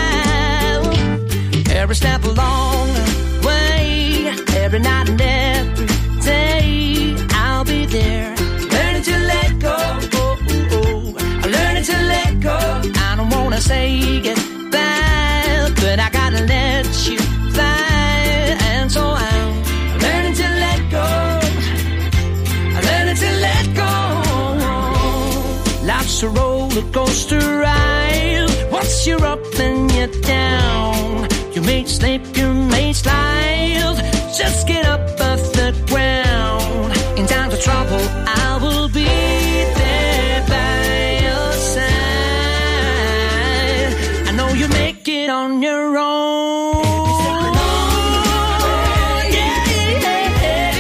Every step along the way, every night and every day, I'll be there. Learning to let go, oh, oh, oh. Learning to let go. I don't wanna say goodbye, but I gotta let you fly. And so I'm learning to let go. I'm learning to let go. Life's a roller coaster ride. Once you're up, then you're down. You may slip, you may slide. Just get up off the ground. In times of trouble, I will be there by your side. I know you make it on your own. Yeah, yeah,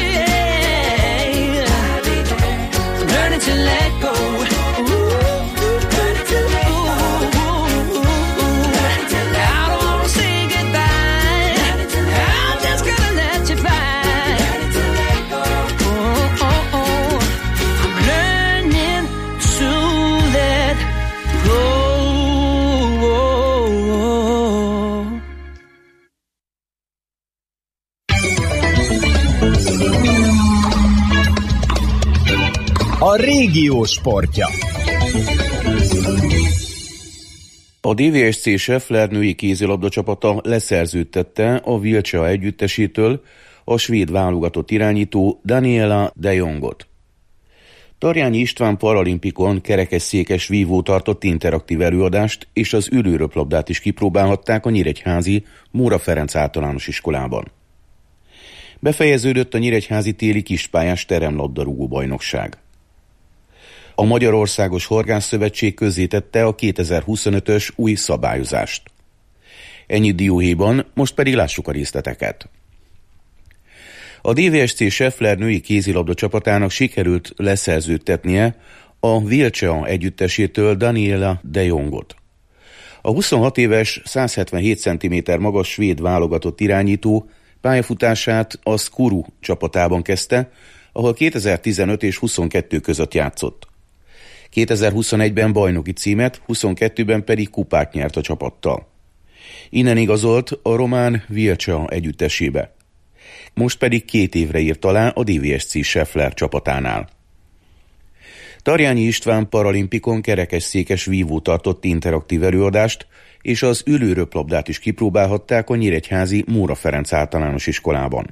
yeah. Learning to let go. A régió sportja. A dé vé es cé Scheffler női kézilabda csapata leszerződtette a Vilcea együttesétől a svéd válogatott irányító Daniela de Jongot. Tarjányi István paralimpikon kerekesszékes vívó tartott interaktív előadást, és az ülőröplabdát is kipróbálhatták a nyíregyházi Móra Ferenc általános iskolában. Befejeződött a nyíregyházi téli kispályás teremlabdarúgó bajnokság. A Magyarországos Horgászszövetség közzétette a kétezer-huszonötös új szabályozást. Ennyi dióhéjban, most pedig lássuk a részleteket. A dé vé es cé Scheffler női kézilabda csapatának sikerült leszerződtetnie a Vilcea együttesétől Daniela de Jongot. A huszonhat éves, száz hetvenhét centiméter magas svéd válogatott irányító pályafutását a Skuru csapatában kezdte, ahol kétezer-tizenöt és huszonkettő között játszott. kétezer-huszonegyben bajnoki címet, huszonkettőben pedig kupát nyert a csapattal. Innen igazolt a román Vilcea együttesébe. Most pedig két évre írt alá a dé vé es cé Scheffler csapatánál. Tarjányi István paralimpikon kerekesszékes vívó tartott interaktív előadást, és az ülőröplabdát is kipróbálhatták a nyíregyházi Móra Ferenc általános iskolában.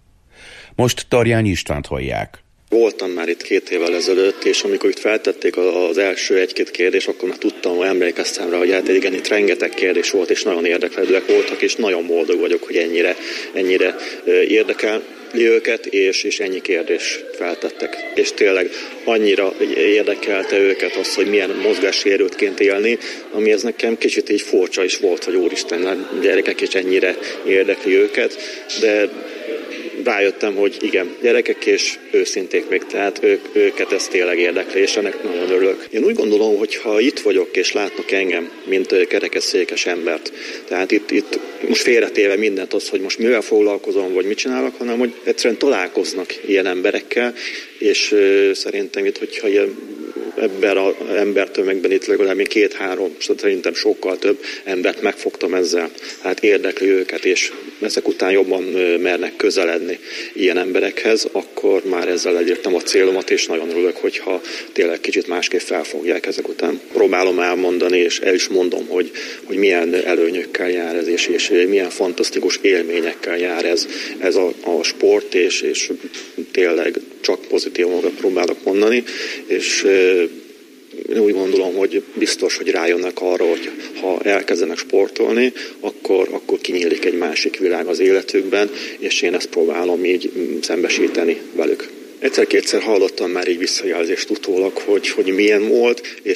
Most Tarjányi Istvánt hallják. Voltam már itt két évvel ezelőtt, és amikor itt feltették az első egy-két kérdés, akkor már tudtam, emlékeztem rá, hogy hát igen, itt rengeteg kérdés volt, és nagyon érdeklődőek voltak, és nagyon boldog vagyok, hogy ennyire, ennyire érdekel őket, és, és ennyi kérdést feltettek. És tényleg annyira érdekelte őket az, hogy milyen mozgássérültként élni, ami ez nekem kicsit így furcsa is volt, hogy úristen, a gyerekek is ennyire érdekli őket, de rájöttem, hogy igen, gyerekek és őszinték még, tehát ők, őket ez tényleg érdekli, és ennek nagyon örülök. Én úgy gondolom, hogy ha itt vagyok és látnak engem, mint kerekesszékes embert, tehát itt, itt most félretéve mindent az, hogy most mivel foglalkozom, vagy mit csinálok, hanem hogy egyszerűen találkoznak ilyen emberekkel, és uh, szerintem itt, hogyha ilyen ebben az embertömegben itt legalább két-három, szerintem sokkal több embert megfogtam ezzel. Hát érdekli őket, és ezek után jobban mernek közeledni ilyen emberekhez, akkor már ezzel elértem a célomat, és nagyon örülök, hogyha tényleg kicsit másképp felfogják ezek után. Próbálom elmondani, és el is mondom, hogy, hogy milyen előnyökkel jár ez, és, és milyen fantasztikus élményekkel jár ez, ez a, a sport, és, és tényleg csak pozitívokat próbálok mondani, és én úgy gondolom, hogy biztos, hogy rájönnek arra, hogy ha elkezdenek sportolni, akkor, akkor kinyílik egy másik világ az életükben, és én ezt próbálom így szembesíteni velük. Egyszer-kétszer hallottam már így visszajelzést utólag, hogy, hogy milyen volt, és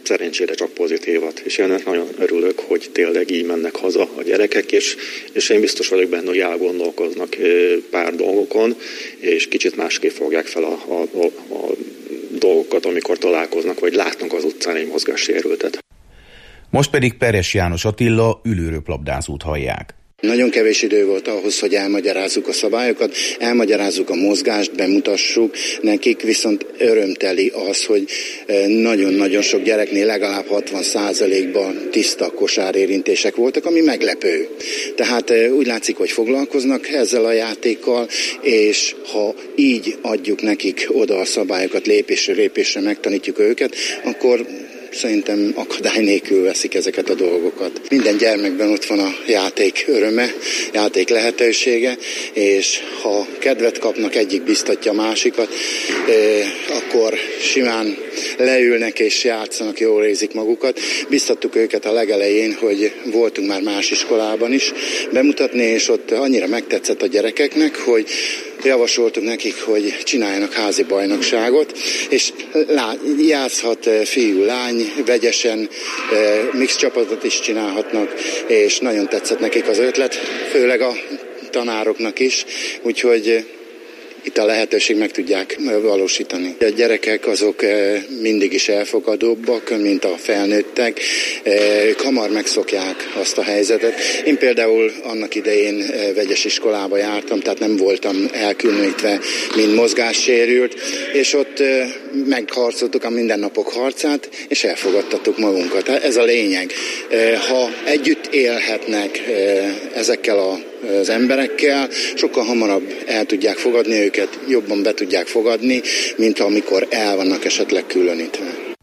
szerencsére csak pozitívat. És ennek nagyon örülök, hogy tényleg így mennek haza a gyerekek, és, és én biztos vagyok benne, hogy elgondolkoznak pár dolgokon, és kicsit másképp fogják fel a, a, a, a dolgokat, amikor találkoznak, vagy látnak az utcán egy mozgássérültet. Most pedig Peres János Attila ülőröplabdázót hallják. Nagyon kevés idő volt ahhoz, hogy elmagyarázzuk a szabályokat, elmagyarázzuk a mozgást, bemutassuk nekik, viszont örömteli az, hogy nagyon-nagyon sok gyereknél legalább hatvan százalékban tiszta kosárérintések voltak, ami meglepő. Tehát úgy látszik, hogy foglalkoznak ezzel a játékkal, és ha így adjuk nekik oda a szabályokat, lépésre lépésre megtanítjuk őket, akkor szerintem akadály nélkül veszik ezeket a dolgokat. Minden gyermekben ott van a játék öröme, játék lehetősége, és ha kedvet kapnak, egyik biztatja a másikat, akkor simán leülnek és játszanak, jól érzik magukat. Biztattuk őket a legelején, hogy voltunk már más iskolában is bemutatni, és ott annyira megtetszett a gyerekeknek, hogy javasoltuk nekik, hogy csináljanak házi bajnokságot, és lá, játszhat fiú, lány, vegyesen, mix csapatot is csinálhatnak, és nagyon tetszett nekik az ötlet, főleg a tanároknak is, úgyhogy itt a lehetőség meg tudják valósítani. A gyerekek azok mindig is elfogadóbbak, mint a felnőttek. Ők hamar megszokják azt a helyzetet. Én például annak idején vegyes iskolába jártam, tehát nem voltam elkülönítve, mint mozgássérült, és ott megharcoltuk a mindennapok harcát, és elfogadtattuk magunkat. Ez a lényeg. Ha együtt élhetnek ezekkel a az emberekkel, sokkal hamarabb el tudják fogadni őket, jobban be tudják fogadni, mint amikor el vannak esetleg különítve.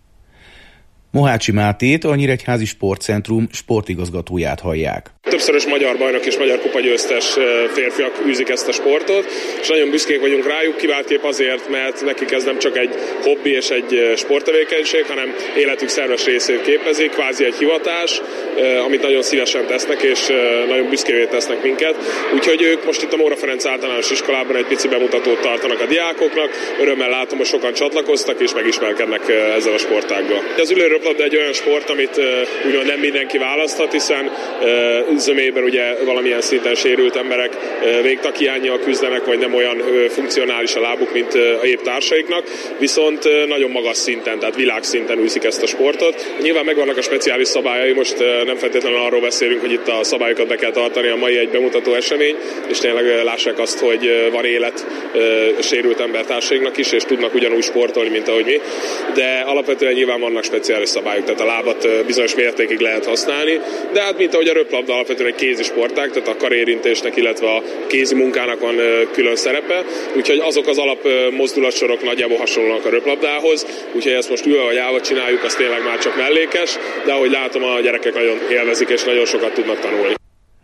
Mohácsi Mátét, a Nyíregyházi Sportcentrum sportigazgatóját hallják. Többszörös magyar bajnok és magyar kupagyőztes férfiak űzik ezt a sportot, és nagyon büszkék vagyunk rájuk, kiváltképp azért, mert nekik ez nem csak egy hobbi és egy sporttevékenység, hanem életük szerves részét képezik, kvázi egy hivatás, amit nagyon szívesen tesznek, és nagyon büszkévé tesznek minket. Úgyhogy ők most itt a Móra Ferenc általános iskolában egy pici bemutatót tartanak a diákoknak. Örömmel látom, hogy sokan csatlakoztak és megismerkednek ezzel a sportággal. Az ülőröplabda egy olyan sport, amit úgymond nem mindenki választhat, hiszen zömében ugye valamilyen szinten sérült emberek végtaghiánnyal küzdenek, vagy nem olyan funkcionális a lábuk, mint a épp társaiknak, viszont nagyon magas szinten, tehát világszinten űzik ezt a sportot. Nyilván megvannak a speciális szabályai, most nem feltétlenül arról beszélünk, hogy itt a szabályokat be kell tartani, a mai egy bemutató esemény, és tényleg lássák azt, hogy van élet sérült embertársaiknak is, és tudnak ugyanúgy sportolni, mint ahogy mi, de alapvetően nyilván vannak speciális szabályok, tehát a lábat bizonyos mértékig lehet használni, de hát mint ahogy a röplabda alapvetően egy kézi sportág, tehát a karérintésnek, illetve a kézi munkának van külön szerepe, úgyhogy azok az alap mozdulatsorok nagyjából hasonlóak a röplabdához, úgyhogy ezt most ülve vagy állva csináljuk, az tényleg már csak mellékes, de ahogy látom, a gyerekek nagyon élvezik és nagyon sokat tudnak tanulni.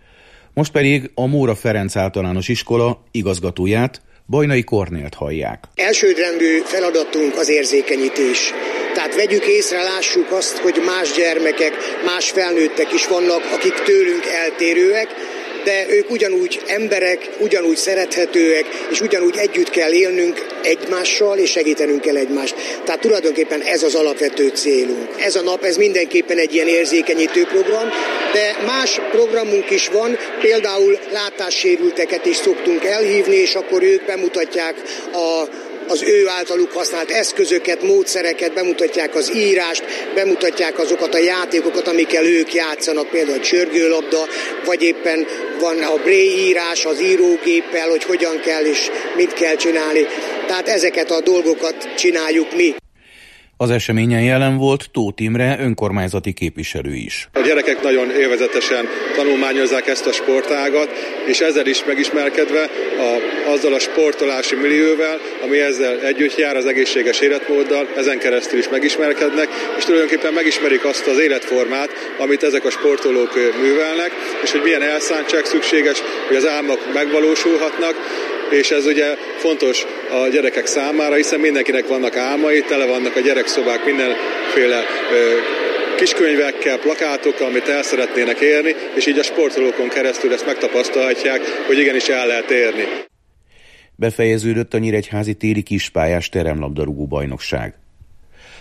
Most pedig a Móra Ferenc általános iskola igazgatóját, Bajnai Kornélt hallják. Elsődrendű feladatunk az érzékenyítés. Tehát vegyük észre, lássuk azt, hogy más gyermekek, más felnőttek is vannak, akik tőlünk eltérőek, de ők ugyanúgy emberek, ugyanúgy szerethetőek, és ugyanúgy együtt kell élnünk egymással, és segítenünk kell egymást. Tehát tulajdonképpen ez az alapvető célunk. Ez a nap, ez mindenképpen egy ilyen érzékenyítő program, de más programunk is van, például látássérülteket is szoktunk elhívni, és akkor ők bemutatják a az ő általuk használt eszközöket, módszereket, bemutatják az írást, bemutatják azokat a játékokat, amikkel ők játszanak, például a csörgőlabda, vagy éppen van a braille írás az írógéppel, hogy hogyan kell és mit kell csinálni. Tehát ezeket a dolgokat csináljuk mi. Az eseményen jelen volt Tóth Imre önkormányzati képviselő is. A gyerekek nagyon élvezetesen tanulmányozzák ezt a sportágat, és ezzel is megismerkedve a, azzal a sportolási millióvel, ami ezzel együtt jár, az egészséges életmóddal, ezen keresztül is megismerkednek, és tulajdonképpen megismerik azt az életformát, amit ezek a sportolók művelnek, és hogy milyen elszántság szükséges, hogy az álmok megvalósulhatnak, és ez ugye fontos a gyerekek számára, hiszen mindenkinek vannak álmai, tele vannak a gyerekszobák mindenféle ö, kiskönyvekkel, plakátokkal, amit el szeretnének érni, és így a sportolókon keresztül ezt megtapasztalhatják, hogy igenis el lehet érni. Befejeződött a nyíregyházi téli kispályás teremlabdarúgó bajnokság.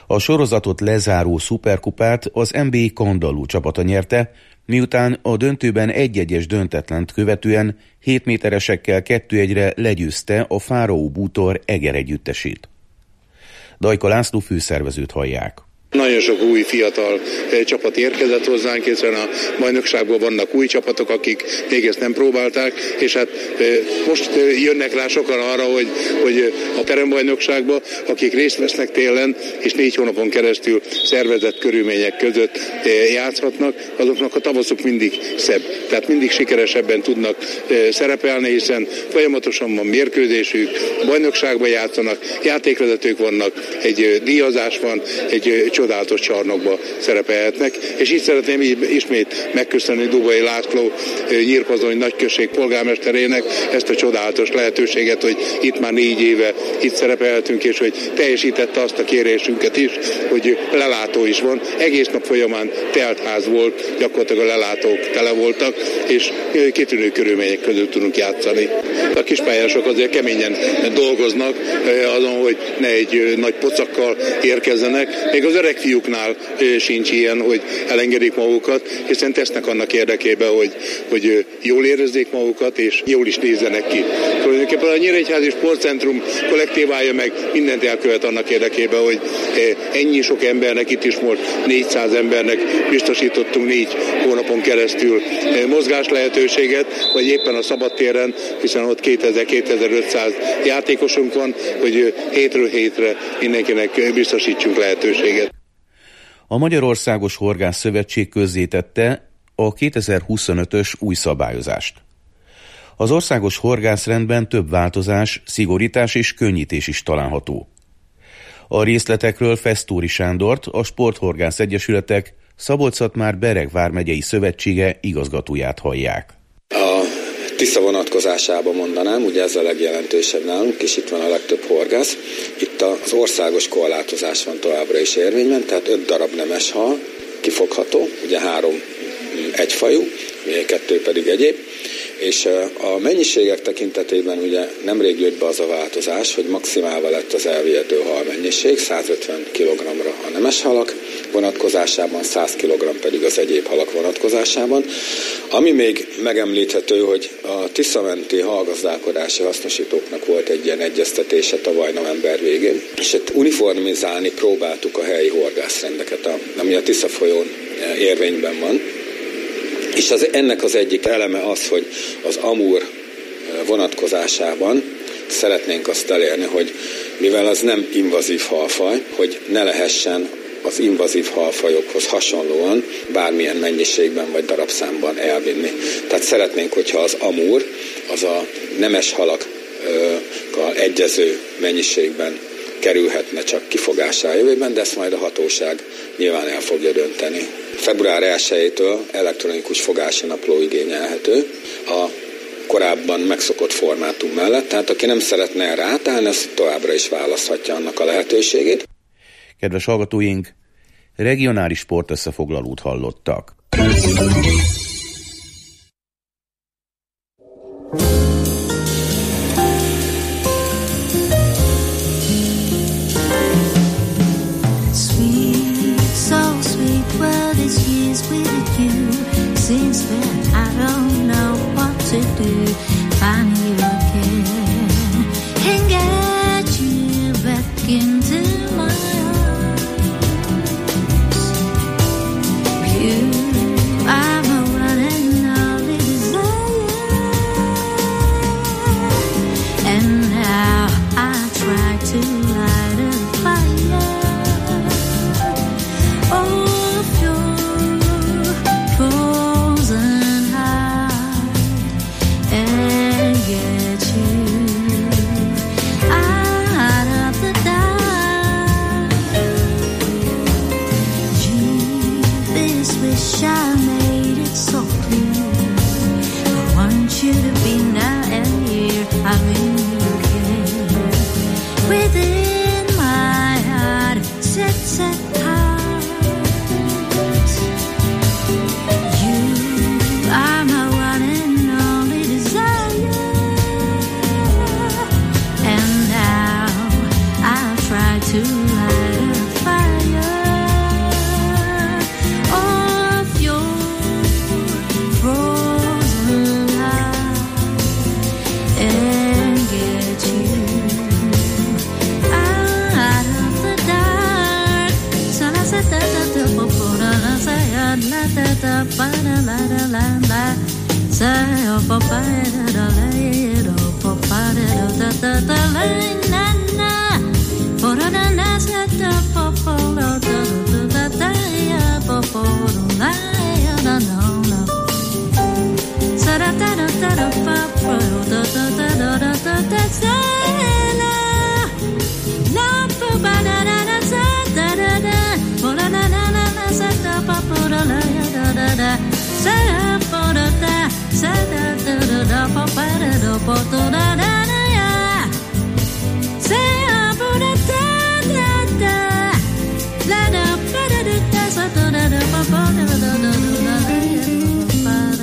A sorozatot lezáró szuperkupát az en bé á Kandalló csapata nyerte, miután a döntőben egy-egyes döntetlent követően hét méteresekkel kettő egyre legyőzte a Fáraó Bútor Eger együttesét. Dajka László főszervezőt hallják. Nagyon sok új fiatal csapat érkezett hozzánk, hiszen a bajnokságban vannak új csapatok, akik még ezt nem próbálták, és hát most jönnek rá sokan arra, hogy, hogy a terembajnokságban, akik részt vesznek télen, és négy hónapon keresztül szervezett körülmények között játszhatnak, azoknak a tavaszuk mindig szebb. Tehát mindig sikeresebben tudnak szerepelni, hiszen folyamatosan van mérkőzésük, bajnokságban játszanak, játékvezetők vannak, egy díjazás van, egy csodálatos csarnokba szerepelhetnek, és így szeretném ismét megköszönni Dubai László Nyírpazony nagyközség polgármesterének ezt a csodálatos lehetőséget, hogy itt már négy éve itt szerepelhetünk, és hogy teljesítette azt a kérésünket is, hogy lelátó is van. Egész nap folyamán teltház volt, gyakorlatilag a lelátók tele voltak, és kitűnő körülmények között tudunk játszani. A kispályások azért keményen dolgoznak azon, hogy ne egy nagy pocakkal érkezzenek. Még az öreg fiúknál sincs ilyen, hogy elengedik magukat, hiszen tesznek annak érdekében, hogy, hogy jól érezzék magukat, és jól is nézzenek ki. Tulajdonképpen a Nyíregyházi Sportcentrum kollektívája meg mindent elkövet annak érdekében, hogy ennyi sok embernek, itt is most négyszáz embernek biztosítottunk négy hónapon keresztül mozgás lehetőséget, vagy éppen a szabadtéren, hiszen ott kétezer-kétezer-ötszáz játékosunk van, hogy hétről hétre mindenkinek biztosítsunk lehetőséget. A Magyarországos Horgász Szövetség közzétette a kétezer-huszonötös új szabályozást. Az országos horgászrendben több változás, szigorítás és könnyítés is található. A részletekről Fesztóri Sándort, a Sporthorgász Egyesületek Szabolcs-Szatmár-Bereg vármegyei szövetsége igazgatóját hallják. A Tisza vonatkozásában mondanám, ugye ez a legjelentősebb nálunk, és itt van a legtöbb horgász. Itt az országos korlátozás van továbbra is érvényben, tehát öt darab nemes hal kifogható, ugye három egyfajú, kettő pedig egyéb. És a mennyiségek tekintetében ugye nemrég jött be az a változás, hogy maximálva lett az elvihető hal mennyiség, százötven kilogramra a nemes halak vonatkozásában, száz kilogramm pedig az egyéb halak vonatkozásában. Ami még megemlíthető, hogy a tiszamenti halgazdálkodási hasznosítóknak volt egy ilyen egyeztetése tavaly november végén, és itt uniformizálni próbáltuk a helyi horgászrendeket, ami a Tisza folyón érvényben van. És az, ennek az egyik eleme az, hogy az amúr vonatkozásában szeretnénk azt elérni, hogy mivel az nem invazív halfaj, hogy ne lehessen az invazív halfajokhoz hasonlóan bármilyen mennyiségben vagy darabszámban elvinni. Tehát szeretnénk, hogyha az amúr az a nemes halakkal egyező mennyiségben kerülhetne csak kifogásra a jövőben, de ezt majd a hatóság nyilván el fogja dönteni. február elsejétől elektronikus fogási napló igényelhető a korábban megszokott formátum mellett, tehát aki nem szeretne erre átállni, azt továbbra is választhatja annak a lehetőségét. Kedves hallgatóink, regionális sportösszefoglalót hallottak. Since then I don't know what to do. Find you again and get you back into my arms. You are my one and only desire, and now I try to light a fire. Oh, to light a fire. la da da ba da la da la la. Say oh ba ba da da la da ba ba da da da da la na na. For da na na sa da ba ba da da da da ya ba ba la ya da no no. Sa da da da da da ba ba da da da da da da da say la la ba ba da da da sa da da da. For da na na na na sa da ba ba da la ya da da da. Sa da ba da da sa da da da da ba ba da da ba da da da da ya. Say ba da da da da la da ba da da da sa da da da ba ba da da da da da ya ba da.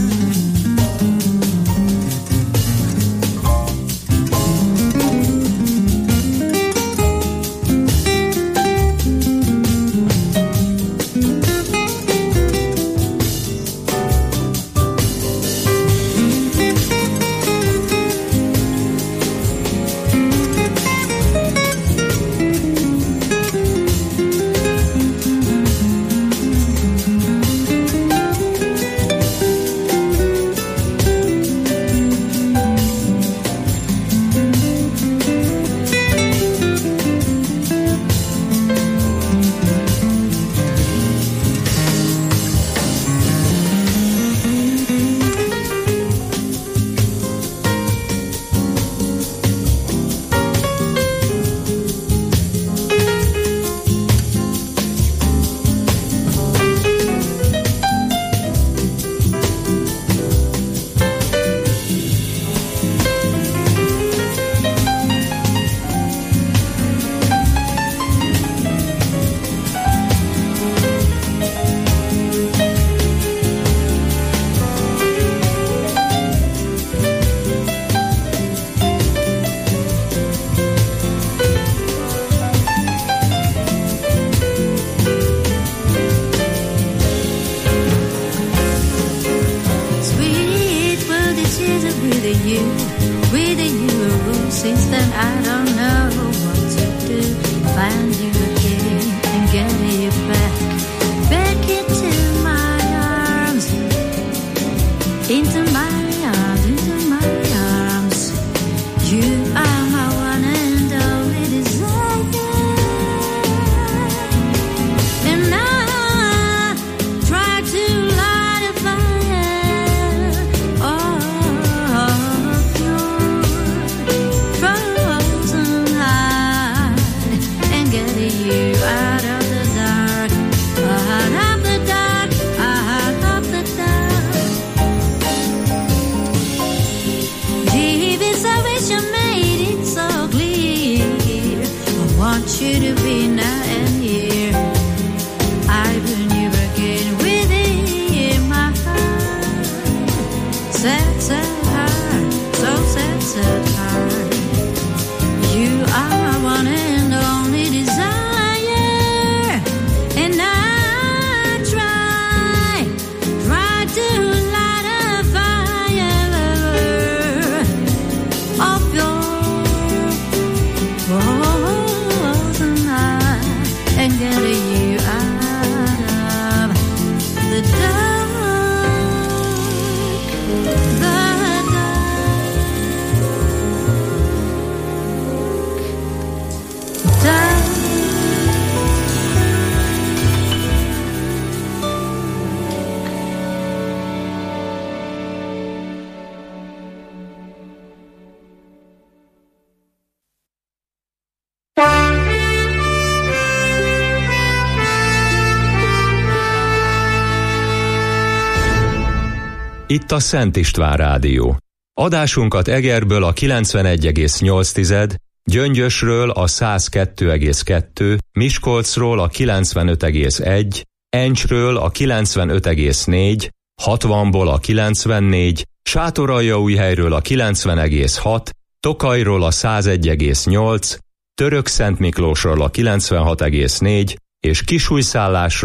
Itt a Szent István Rádió. Adásunkat Egerből a kilencvenegy egész nyolc, Gyöngyösről a száz kettő egész kettő, Miskolcról a kilencvenöt egész egy, Encsről a kilencvenöt egész négy, hatvanból a kilencvennégy, Sátoraljaújhelyről a kilencven egész hat, Tokajról a száz egy egész nyolc, Törökszentmiklósról a kilencvenhat egész négy és Kisújszállásról